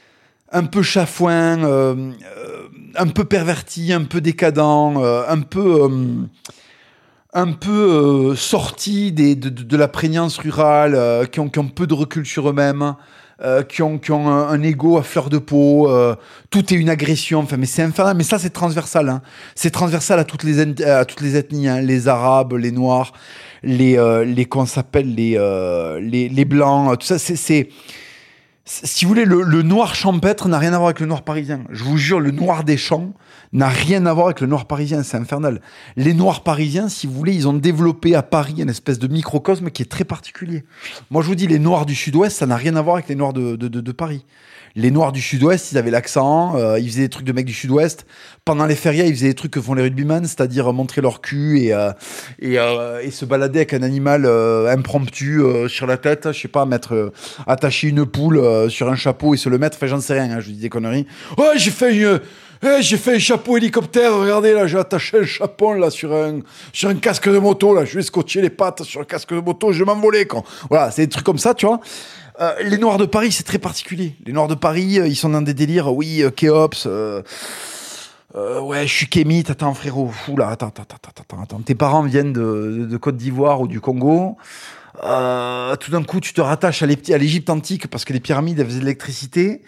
un peu chafouin, euh, euh, un peu perverti, un peu décadent, euh, un peu, euh, un peu euh, sorti des, de, de, de la prégnance rurale, euh, qui, ont, qui ont peu de recul sur eux-mêmes, euh, qui ont, qui ont un, un ego à fleur de peau. Euh, tout est une agression. Enfin, mais c'est infernal. Mais ça, c'est transversal. Hein. C'est transversal à toutes les, à toutes les ethnies. Hein. Les Arabes, les Noirs, les, euh, les comment ça s'appelle, les, euh, les, les Blancs. Tout ça, c'est... c'est si vous voulez, le, le noir champêtre n'a rien à voir avec le noir parisien. Je vous jure, le noir des champs n'a rien à voir avec le noir parisien. C'est infernal. Les noirs parisiens, si vous voulez, ils ont développé à Paris une espèce de microcosme qui est très particulier. Moi, je vous dis, les noirs du sud-ouest, ça n'a rien à voir avec les noirs de, de, de, de Paris. Les noirs du sud-ouest, ils avaient l'accent, euh, ils faisaient des trucs de mecs du sud-ouest. Pendant les férias, ils faisaient des trucs que font les rugbyman, c'est-à-dire montrer leur cul et, euh, et, euh, et se balader avec un animal euh, impromptu euh, sur la tête. Je sais pas, mettre, euh, attacher une poule euh, sur un chapeau et se le mettre. Enfin, j'en sais rien, hein, je vous dis des conneries. Ouais, j'ai fait une... Eh, j'ai fait un chapeau hélicoptère, regardez là, j'ai attaché un chapeau là sur un, sur un casque de moto, là, je vais scotcher les pattes sur un casque de moto, je vais m'envoler, quoi. Voilà, c'est des trucs comme ça, tu vois. Euh, les Noirs de Paris, c'est très particulier. Les Noirs de Paris, euh, ils sont dans des délires, oui, euh, Kéops, euh, euh, ouais, je suis kémite, attends frérot, fou là, attends, attends, attends, attends, attends, tes parents viennent de, de Côte d'Ivoire ou du Congo, euh, tout d'un coup, tu te rattaches à l'Égypte antique parce que les pyramides, elles faisaient de l'électricité.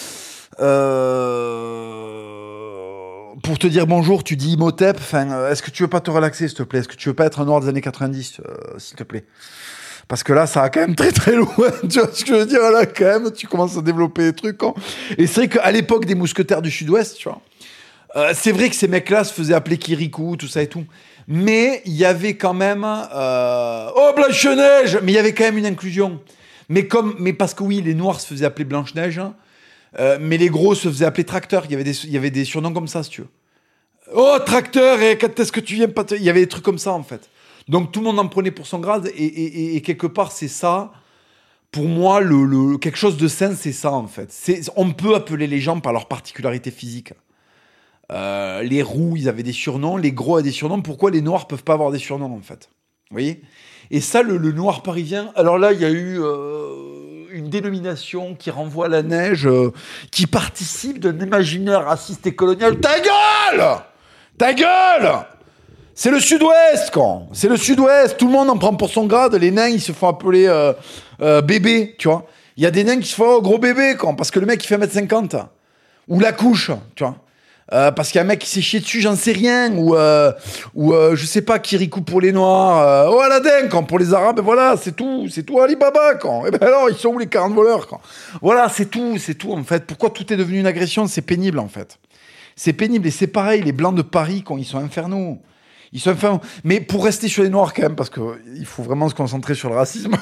Euh... Pour te dire bonjour, tu dis Imhotep. Enfin, est-ce que tu veux pas te relaxer, s'il te plaît? Est-ce que tu veux pas être un noir des années quatre-vingt-dix, euh, s'il te plaît? Parce que là, ça va quand même très très loin. Tu vois ce que je veux dire? Là, quand même, tu commences à développer des trucs. Hein. Et c'est vrai qu'à l'époque des mousquetaires du Sud-Ouest, tu vois, euh, c'est vrai que ces mecs-là se faisaient appeler Kirikou, tout ça et tout. Mais il y avait quand même... Euh... Oh, Blanche-Neige! Mais il y avait quand même une inclusion. Mais, comme... mais parce que oui, les Noirs se faisaient appeler Blanche-Neige, hein. Euh, mais les gros se faisaient appeler Tracteur. Il y avait des, il y avait des surnoms comme ça, si tu veux. Oh, Tracteur, et quand est-ce que tu viens pas te... Il y avait des trucs comme ça, en fait. Donc, tout le monde en prenait pour son grade. Et, et, et quelque part, c'est ça. Pour moi, le, le, quelque chose de sain, c'est ça, en fait. C'est, on peut appeler les gens par leur particularité physique. Euh, les roux, ils avaient des surnoms. Les gros avaient des surnoms. Pourquoi les noirs peuvent pas avoir des surnoms, en fait? Vous voyez? Et ça, le, le noir parisien... Alors là, il y a eu... Euh... une dénomination qui renvoie à la neige, euh, qui participe d'un imaginaire raciste et colonial. Ta gueule! Ta gueule! C'est le Sud-Ouest, quand. C'est le Sud-Ouest. Tout le monde en prend pour son grade. Les nains, ils se font appeler euh, euh, bébé, tu vois. Il y a des nains qui se font oh, gros bébé, quand. Parce que le mec, il fait un mètre cinquante. Ou la couche, tu vois. Euh, parce qu'il y a un mec qui s'est chié dessus, j'en sais rien, ou euh, ou euh, je sais pas, Kirikou pour les Noirs, euh, oh Aladdin, quand pour les Arabes, et voilà, c'est tout, c'est tout Alibaba, quand. Et ben alors, ils sont où les quarante voleurs, quand. Voilà, c'est tout, c'est tout, en fait. Pourquoi tout est devenu une agression? C'est pénible, en fait. C'est pénible, et c'est pareil, les Blancs de Paris, quand ils sont infernaux. Ils sont infernaux. Mais pour rester sur les Noirs, quand même, parce qu'il faut vraiment se concentrer sur le racisme.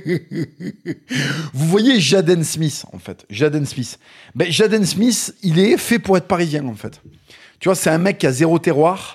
Vous voyez Jaden Smith, en fait. Jaden Smith. Ben, Jaden Smith, il est fait pour être parisien, en fait. Tu vois, c'est un mec qui a zéro terroir.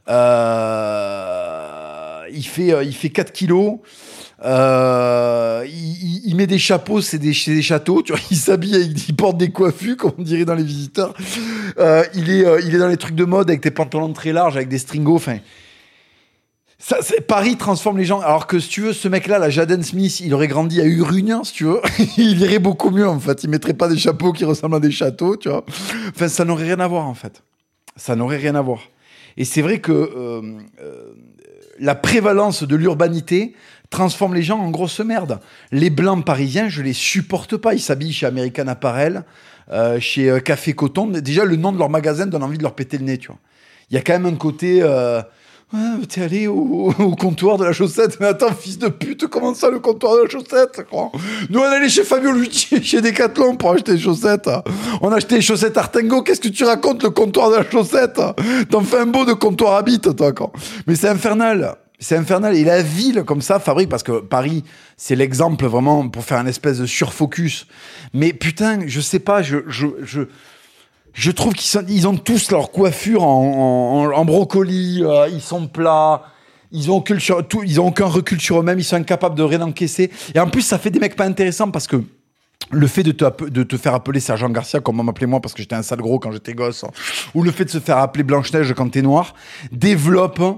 Euh, il, fait, euh, il fait quatre kilos. Euh, il, il met des chapeaux, c'est des, c'est des châteaux. Tu vois, il s'habille, avec, il porte des coiffus, comme on dirait dans Les Visiteurs. Euh, il, est, euh, il est dans les trucs de mode avec des pantalons très larges, avec des stringos. Enfin, ça, c'est, Paris transforme les gens. Alors que si tu veux, ce mec-là, la Jaden Smith, il aurait grandi à Urugna, si tu veux. Il irait beaucoup mieux, en fait. Il mettrait pas des chapeaux qui ressemblent à des châteaux, tu vois. Enfin, ça n'aurait rien à voir, en fait. Ça n'aurait rien à voir. Et c'est vrai que euh, euh, la prévalence de l'urbanité transforme les gens en grosse merde. Les blancs parisiens, je les supporte pas. Ils s'habillent chez American Apparel, euh, chez euh, Café Coton. Déjà, le nom de leur magasin donne envie de leur péter le nez, tu vois. Il y a quand même un côté... Euh, ouais, t'es allé au, au comptoir de la chaussette. Mais attends, fils de pute, comment ça, le comptoir de la chaussette, quoi? Nous, on allait chez Fabio Lutti, chez Decathlon, pour acheter des chaussettes. On a acheté des chaussettes Artengo. Qu'est-ce que tu racontes, le comptoir de la chaussette? T'en fais un beau de comptoir à bite, toi, quoi. Mais c'est infernal. C'est infernal. Et la ville, comme ça, fabrique, parce que Paris, c'est l'exemple vraiment pour faire un espèce de surfocus. Mais putain, je sais pas, je, je, je, je trouve qu'ils sont, ils ont tous leur coiffure en, en, en brocoli, euh, ils sont plats, ils ont aucun, tout, ils ont aucun recul sur eux-mêmes, ils sont incapables de rien encaisser. Et en plus, ça fait des mecs pas intéressants parce que le fait de te, de te faire appeler Sergent Garcia, comme on m'appelait moi parce que j'étais un sale gros quand j'étais gosse, ou le fait de se faire appeler Blanche-Neige quand t'es noir, développe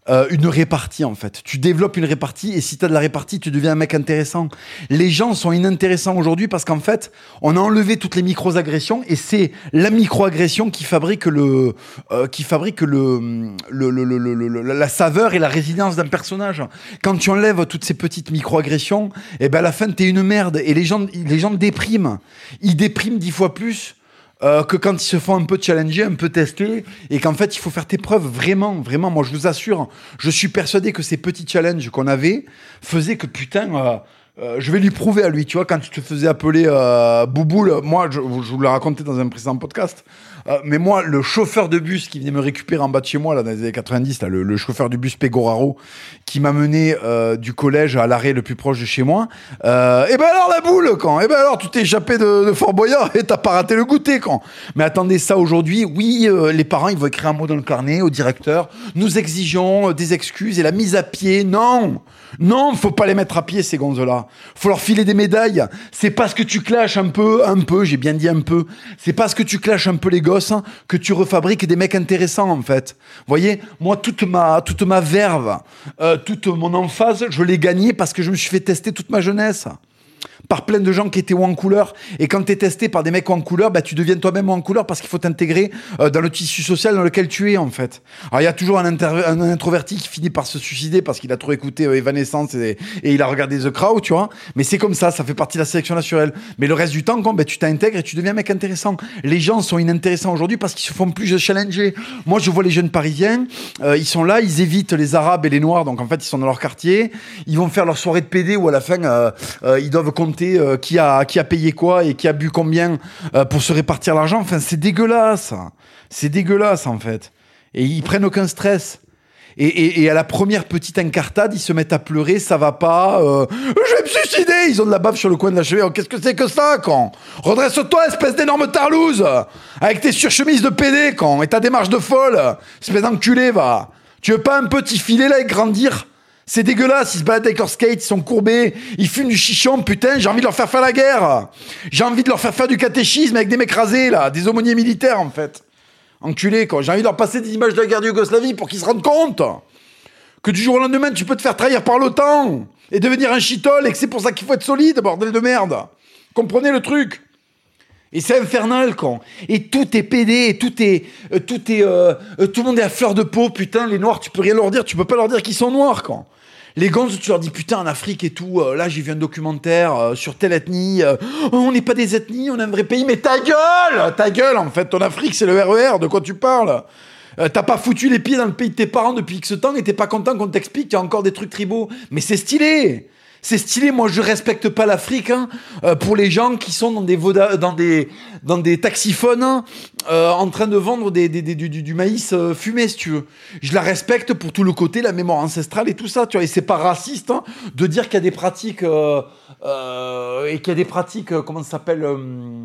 Euh, une répartie en fait. Tu développes une répartie et si tu as de la répartie, tu deviens un mec intéressant. Les gens sont inintéressants aujourd'hui parce qu'en fait, on a enlevé toutes les micro-agressions et c'est la micro-agression qui fabrique le, euh, qui fabrique le, le, le, le, le, le, la saveur et la résilience d'un personnage. Quand tu enlèves toutes ces petites micro-agressions, et ben à la fin t'es une merde et les gens, les gens dépriment. Ils dépriment dix fois plus. Euh, que quand ils se font un peu challenger, un peu tester, et qu'en fait, il faut faire tes preuves, vraiment, vraiment. Moi, je vous assure, je suis persuadé que ces petits challenges qu'on avait faisaient que, putain, euh, euh, je vais lui prouver à lui, tu vois, quand tu te faisais appeler euh, Bouboule, moi, je, je vous l'ai raconté dans un précédent podcast, euh, mais moi, le chauffeur de bus qui venait me récupérer en bas de chez moi, là, dans les années quatre-vingt-dix, là, le, le chauffeur du bus Pégoraro, qui m'a mené euh, du collège à l'arrêt le plus proche de chez moi, euh, et ben alors la boule, quand et ben alors tu t'es échappé de, de Fort Boyard et t'as pas raté le goûter, quand. Mais attendez, ça aujourd'hui, oui, euh, les parents, ils vont écrire un mot dans le carnet au directeur, nous exigeons euh, des excuses et la mise à pied, non. Non, faut pas les mettre à pied, ces gonzes-là. Faut leur filer des médailles. C'est parce que tu clashes un peu, un peu, j'ai bien dit un peu. C'est parce que tu clashes un peu les gosses hein, que tu refabriques des mecs intéressants, en fait. Vous voyez, moi, toute ma, toute ma verve, euh, toute mon emphase, je l'ai gagnée parce que je me suis fait tester toute ma jeunesse. Par plein de gens qui étaient haut en couleur. Et quand t'es testé par des mecs haut en couleur, bah, tu deviens toi-même haut en couleur parce qu'il faut t'intégrer euh, dans le tissu social dans lequel tu es, en fait. Alors, il y a toujours un, inter- un introverti qui finit par se suicider parce qu'il a trop écouté euh, Evanescence et, et il a regardé The Crow, tu vois. Mais c'est comme ça, ça fait partie de la sélection naturelle. Mais le reste du temps, quand, bah, tu t'intègres et tu deviens un mec intéressant. Les gens sont inintéressants aujourd'hui parce qu'ils se font plus challenger. Moi, je vois les jeunes Parisiens, euh, ils sont là, ils évitent les Arabes et les Noirs, donc en fait, ils sont dans leur quartier. Ils vont faire leur soirée de P D où à la fin, euh, euh, ils doivent compter Euh, qui a qui a payé quoi et qui a bu combien euh, pour se répartir l'argent. Enfin, c'est dégueulasse. C'est dégueulasse, en fait. Et ils prennent aucun stress. Et, et, et à la première petite incartade, ils se mettent à pleurer, ça va pas. Euh, je vais me suicider. Ils ont de la bave sur le coin de la cheville. Oh, qu'est-ce que c'est que ça, quand redresse-toi, espèce d'énorme tarlouse, avec tes surchemises de P D, quand et ta démarche de folle, espèce d'enculé, va. Tu veux pas un petit filet là et grandir? C'est dégueulasse, ils se baladent avec leurs skates, ils sont courbés, ils fument du chichon, putain, j'ai envie de leur faire faire la guerre. J'ai envie de leur faire faire du catéchisme avec des mecs rasés, là, des aumôniers militaires, en fait. Enculés, quoi. J'ai envie de leur passer des images de la guerre de Yougoslavie pour qu'ils se rendent compte que du jour au lendemain, tu peux te faire trahir par l'OTAN et devenir un chitol et que c'est pour ça qu'il faut être solide, bordel de merde. Comprenez le truc? Et c'est infernal, quand. Et tout est pédé, et tout est, euh, tout est, euh, euh, tout le monde est à fleur de peau, putain, les noirs, tu peux rien leur dire, tu peux pas leur dire qu'ils sont noirs, quand. Les gonzes, tu leur dis, putain, en Afrique et tout, euh, là, j'ai vu un documentaire euh, sur telle ethnie, euh, oh, on n'est pas des ethnies, on est un vrai pays, mais ta gueule, ta gueule, en fait, ton Afrique, c'est le R E R, de quoi tu parles? Euh, t'as pas foutu les pieds dans le pays de tes parents depuis X temps et t'es pas content qu'on t'explique qu'il y a encore des trucs tribaux. Mais c'est stylé! C'est stylé, moi je respecte pas l'Afrique hein, euh, pour les gens qui sont dans des voda- dans des dans des taxiphones hein, euh, en train de vendre des, des, des, du, du maïs euh, fumé si tu veux. Je la respecte pour tout le côté, la mémoire ancestrale et tout ça, tu vois. Et c'est pas raciste hein, de dire qu'il y a des pratiques euh, euh, et qu'il y a des pratiques euh, comment ça s'appelle euh,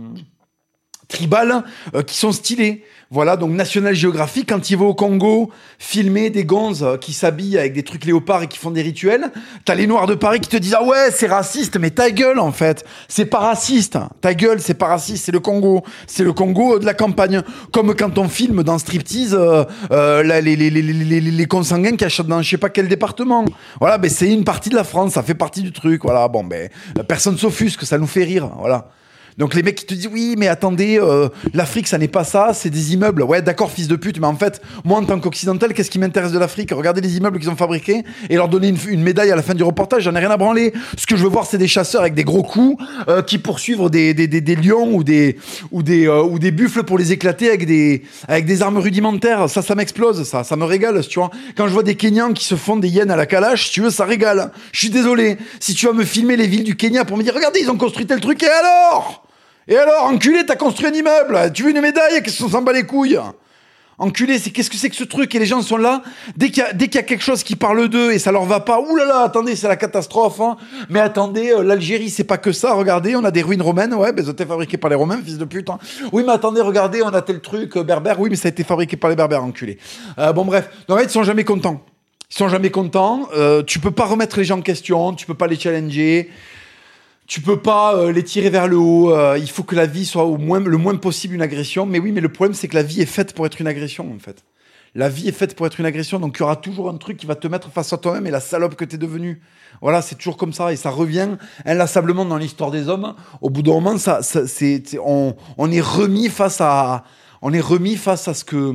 tribales euh, qui sont stylées. Voilà, donc National Geographic, quand il va au Congo filmer des gonzes qui s'habillent avec des trucs léopards et qui font des rituels, t'as les Noirs de Paris qui te disent « Ah ouais, c'est raciste, mais ta gueule, en fait. C'est pas raciste. Ta gueule, c'est pas raciste. C'est le Congo. C'est le Congo de la campagne. » Comme quand on filme dans Striptease euh, euh, là, les, les, les, les, les consanguins qui achètent dans je sais pas quel département. Voilà, ben c'est une partie de la France. Ça fait partie du truc. Voilà, bon, ben personne s'offusque. Ça nous fait rire. Voilà. Donc les mecs qui te disent oui mais attendez euh, l'Afrique ça n'est pas ça, c'est des immeubles. Ouais d'accord fils de pute, mais en fait moi en tant qu'occidental qu'est-ce qui m'intéresse de l'Afrique? Regardez les immeubles qu'ils ont fabriqués et leur donner une, une médaille à la fin du reportage, j'en ai rien à branler. Ce que je veux voir c'est des chasseurs avec des gros coups euh, qui poursuivent des, des, des, des lions ou des, ou, des, euh, ou des buffles pour les éclater avec des, avec des armes rudimentaires. Ça ça m'explose, ça, ça me régale tu vois. Quand je vois des Kenyans qui se font des hyènes à la Kalash, si tu veux ça régale. Je suis désolé, si tu vas me filmer les villes du Kenya pour me dire regardez ils ont construit tel truc et alors? Et alors, enculé, t'as construit un immeuble, tu veux une médaille, qu'est-ce qu'on s'en bat les couilles? Enculé, c'est, qu'est-ce que c'est que ce truc? Et les gens sont là, dès qu'il y a, dès qu'il y a quelque chose qui parle d'eux et ça leur va pas, oulala, attendez, c'est la catastrophe, hein. Mais attendez, euh, l'Algérie, c'est pas que ça, regardez, on a des ruines romaines, ouais, mais ça a été fabriqué par les Romains, fils de pute, hein. Oui, mais attendez, regardez, on a tel truc, euh, berbère, oui, mais ça a été fabriqué par les berbères, enculé. Euh, bon, bref, donc en fait, ils sont jamais contents. Ils sont jamais contents, euh, tu peux pas remettre les gens en question, tu peux pas les challenger. Tu peux pas euh, les tirer vers le haut. Euh, il faut que la vie soit au moins, le moins possible une agression. Mais oui, mais le problème, c'est que la vie est faite pour être une agression, en fait. La vie est faite pour être une agression, donc il y aura toujours un truc qui va te mettre face à toi-même et la salope que t'es devenu. Voilà, c'est toujours comme ça et ça revient inlassablement dans l'histoire des hommes. Au bout d'un moment, ça, ça, c'est, c'est, on, on est remis face à, on est remis face à ce que,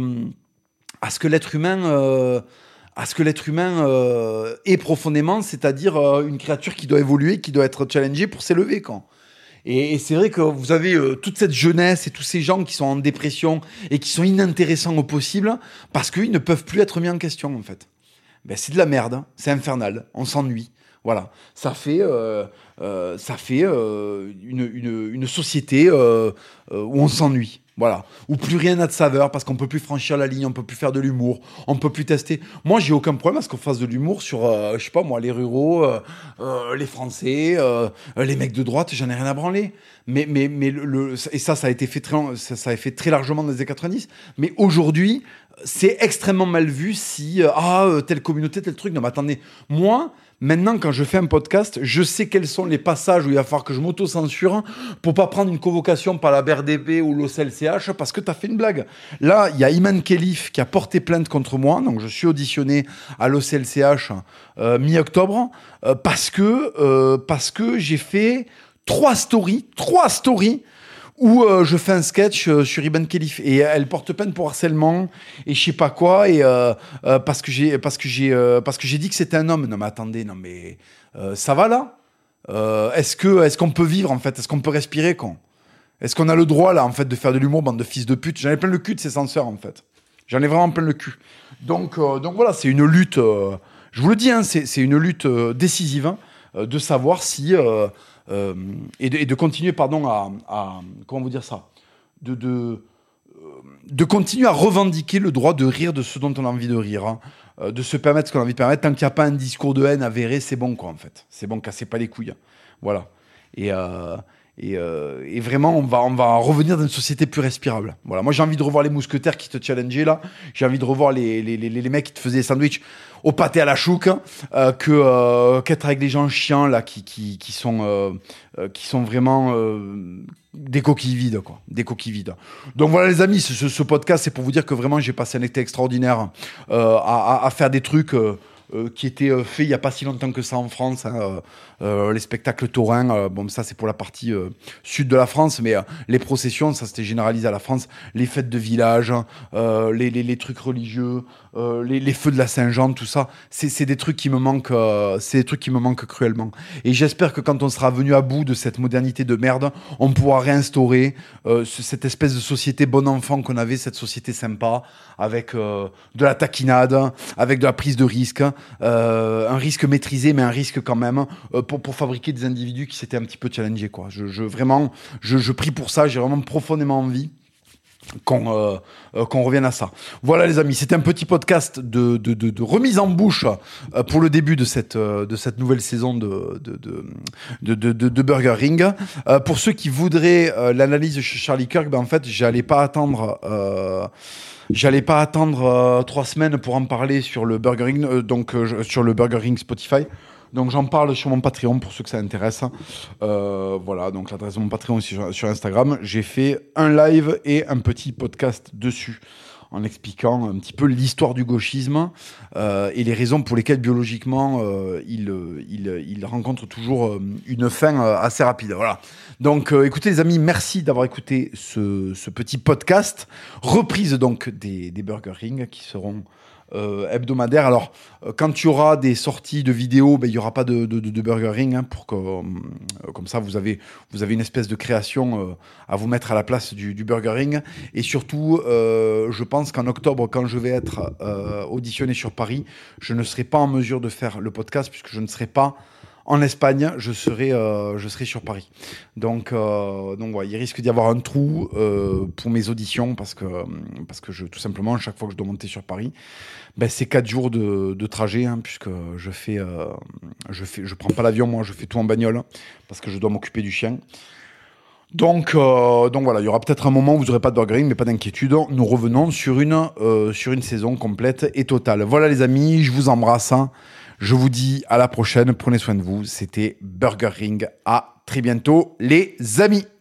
à ce que l'être humain, euh, à ce que l'être humain euh, est profondément, c'est-à-dire euh, une créature qui doit évoluer, qui doit être challengée pour s'élever, quoi. Et, et c'est vrai que vous avez euh, toute cette jeunesse et tous ces gens qui sont en dépression et qui sont inintéressants au possible parce qu'ils ne peuvent plus être mis en question, en fait. Ben, c'est de la merde, hein. C'est infernal, on s'ennuie. Voilà, ça fait, euh, euh, ça fait euh, une, une, une société euh, euh, où on s'ennuie. Voilà, où plus rien n'a de saveur parce qu'on peut plus franchir la ligne, on peut plus faire de l'humour, on peut plus tester. Moi, j'ai aucun problème à ce qu'on fasse de l'humour sur, euh, je sais pas moi, les ruraux, euh, euh, les Français, euh, les mecs de droite. J'en ai rien à branler. Mais mais mais le, le et ça, ça a été fait très, ça, ça a été fait très largement dans les années quatre-vingt-dix. Mais aujourd'hui, c'est extrêmement mal vu si euh, ah telle communauté, tel truc. Non, mais attendez, moi. Maintenant, quand je fais un podcast, je sais quels sont les passages où il va falloir que je m'auto-censure pour pas prendre une convocation par la B R D P ou l'O C L C H parce que t'as fait une blague. Là, il y a Iman Khelif qui a porté plainte contre moi, donc je suis auditionné à l'O C L C H euh, mi-octobre euh, parce que euh, parce que j'ai fait trois stories, trois stories où euh, je fais un sketch euh, sur Iman Khelif et elle porte plainte pour harcèlement et je sais pas quoi et euh, euh, parce que j'ai parce que j'ai euh, parce que j'ai dit que c'était un homme. Non mais attendez, non mais euh, ça va là euh, Est-ce que est-ce qu'on peut vivre en fait? Est-ce qu'on peut respirer quand? Est-ce qu'on a le droit là en fait de faire de l'humour, bande de fils de pute? J'en ai plein le cul de ces censeurs en fait. J'en ai vraiment plein le cul. Donc euh, donc voilà, c'est une lutte. Euh, je vous le dis, hein, c'est c'est une lutte euh, décisive hein, euh, de savoir si euh, Euh, et, de, et de continuer, pardon, à, à comment vous dire ça, de, de, euh, de continuer à revendiquer le droit de rire de ce dont on a envie de rire, hein, euh, de se permettre ce qu'on a envie de permettre. Tant qu'il n'y a pas un discours de haine avéré, c'est bon, quoi, en fait. C'est bon, cassez pas les couilles. Voilà. Et, euh, et, euh, et vraiment, on va, on va revenir dans une société plus respirable. Voilà. Moi, j'ai envie de revoir les mousquetaires qui te challengeaient, là. J'ai envie de revoir les, les, les, les mecs qui te faisaient des sandwichs au pâté à la chouque, euh, que euh, qu'être avec des gens chiants là qui qui qui sont euh, euh, qui sont vraiment euh, des coquilles vides quoi, des coquilles vides. Donc voilà les amis, ce, ce podcast c'est pour vous dire que vraiment j'ai passé un été extraordinaire euh, à, à, à faire des trucs euh, euh, qui étaient euh, faits il y a pas si longtemps que ça en France. Hein, euh, euh, les spectacles taurins, euh, bon ça c'est pour la partie euh, sud de la France, mais euh, les processions ça c'était généralisé à la France, les fêtes de village, euh, les, les les trucs religieux. Euh, les, les feux de la Saint-Jean, tout ça, c'est, c'est des trucs qui me manquent, euh, c'est des trucs qui me manquent cruellement. Et j'espère que quand on sera venu à bout de cette modernité de merde, on pourra réinstaurer euh, ce, cette espèce de société bon enfant qu'on avait, cette société sympa, avec euh, de la taquinade, avec de la prise de risque, euh, un risque maîtrisé, mais un risque quand même, euh, pour, pour fabriquer des individus qui s'étaient un petit peu challengés, quoi. Je, je, vraiment, je, je prie pour ça, j'ai vraiment profondément envie qu'on euh, euh, qu'on revienne à ça. Voilà les amis, c'était un petit podcast de, de, de, de remise en bouche euh, pour le début de cette, euh, de cette nouvelle saison de, de, de, de, de, de, de Burger Ring. Euh, pour ceux qui voudraient euh, l'analyse de Charlie Kirk, ben en fait, j'allais pas attendre... Euh, J'allais pas attendre euh, trois semaines pour en parler sur le Burger Ring, euh, donc euh, sur le Burger Ring Spotify. Donc j'en parle sur mon Patreon pour ceux que ça intéresse. Euh, voilà, donc l'adresse de mon Patreon aussi sur, sur Instagram. J'ai fait un live et un petit podcast dessus en expliquant un petit peu l'histoire du gauchisme euh, et les raisons pour lesquelles biologiquement euh, il, il, il rencontre toujours euh, une fin euh, assez rapide. Voilà. Donc euh, écoutez les amis, merci d'avoir écouté ce, ce petit podcast. Reprise donc des, des Burger Ring qui seront Euh, hebdomadaire. Alors, euh, quand il y aura des sorties de vidéos, ben, il n'y aura pas de, de, de Burger Ring, hein, pour que, euh, comme ça, vous avez, vous avez une espèce de création euh, à vous mettre à la place du, du Burger Ring. Et surtout, euh, je pense qu'en octobre, quand je vais être euh, auditionné sur Paris, je ne serai pas en mesure de faire le podcast puisque je ne serai pas en Espagne, je serai, euh, je serai sur Paris. Donc, euh, donc ouais, il risque d'y avoir un trou euh, pour mes auditions parce que, parce que je, tout simplement, chaque fois que je dois monter sur Paris, ben, c'est quatre jours de, de trajet, hein, puisque je fais, euh, je fais, je prends pas l'avion, moi, je fais tout en bagnole parce que je dois m'occuper du chien. Donc, euh, donc voilà, il y aura peut-être un moment où vous n'aurez pas de Burger Ring, mais pas d'inquiétude. Nous revenons sur une, euh, sur une saison complète et totale. Voilà les amis, je vous embrasse. Hein. Je vous dis à la prochaine. Prenez soin de vous. C'était Burger Ring. À très bientôt, les amis.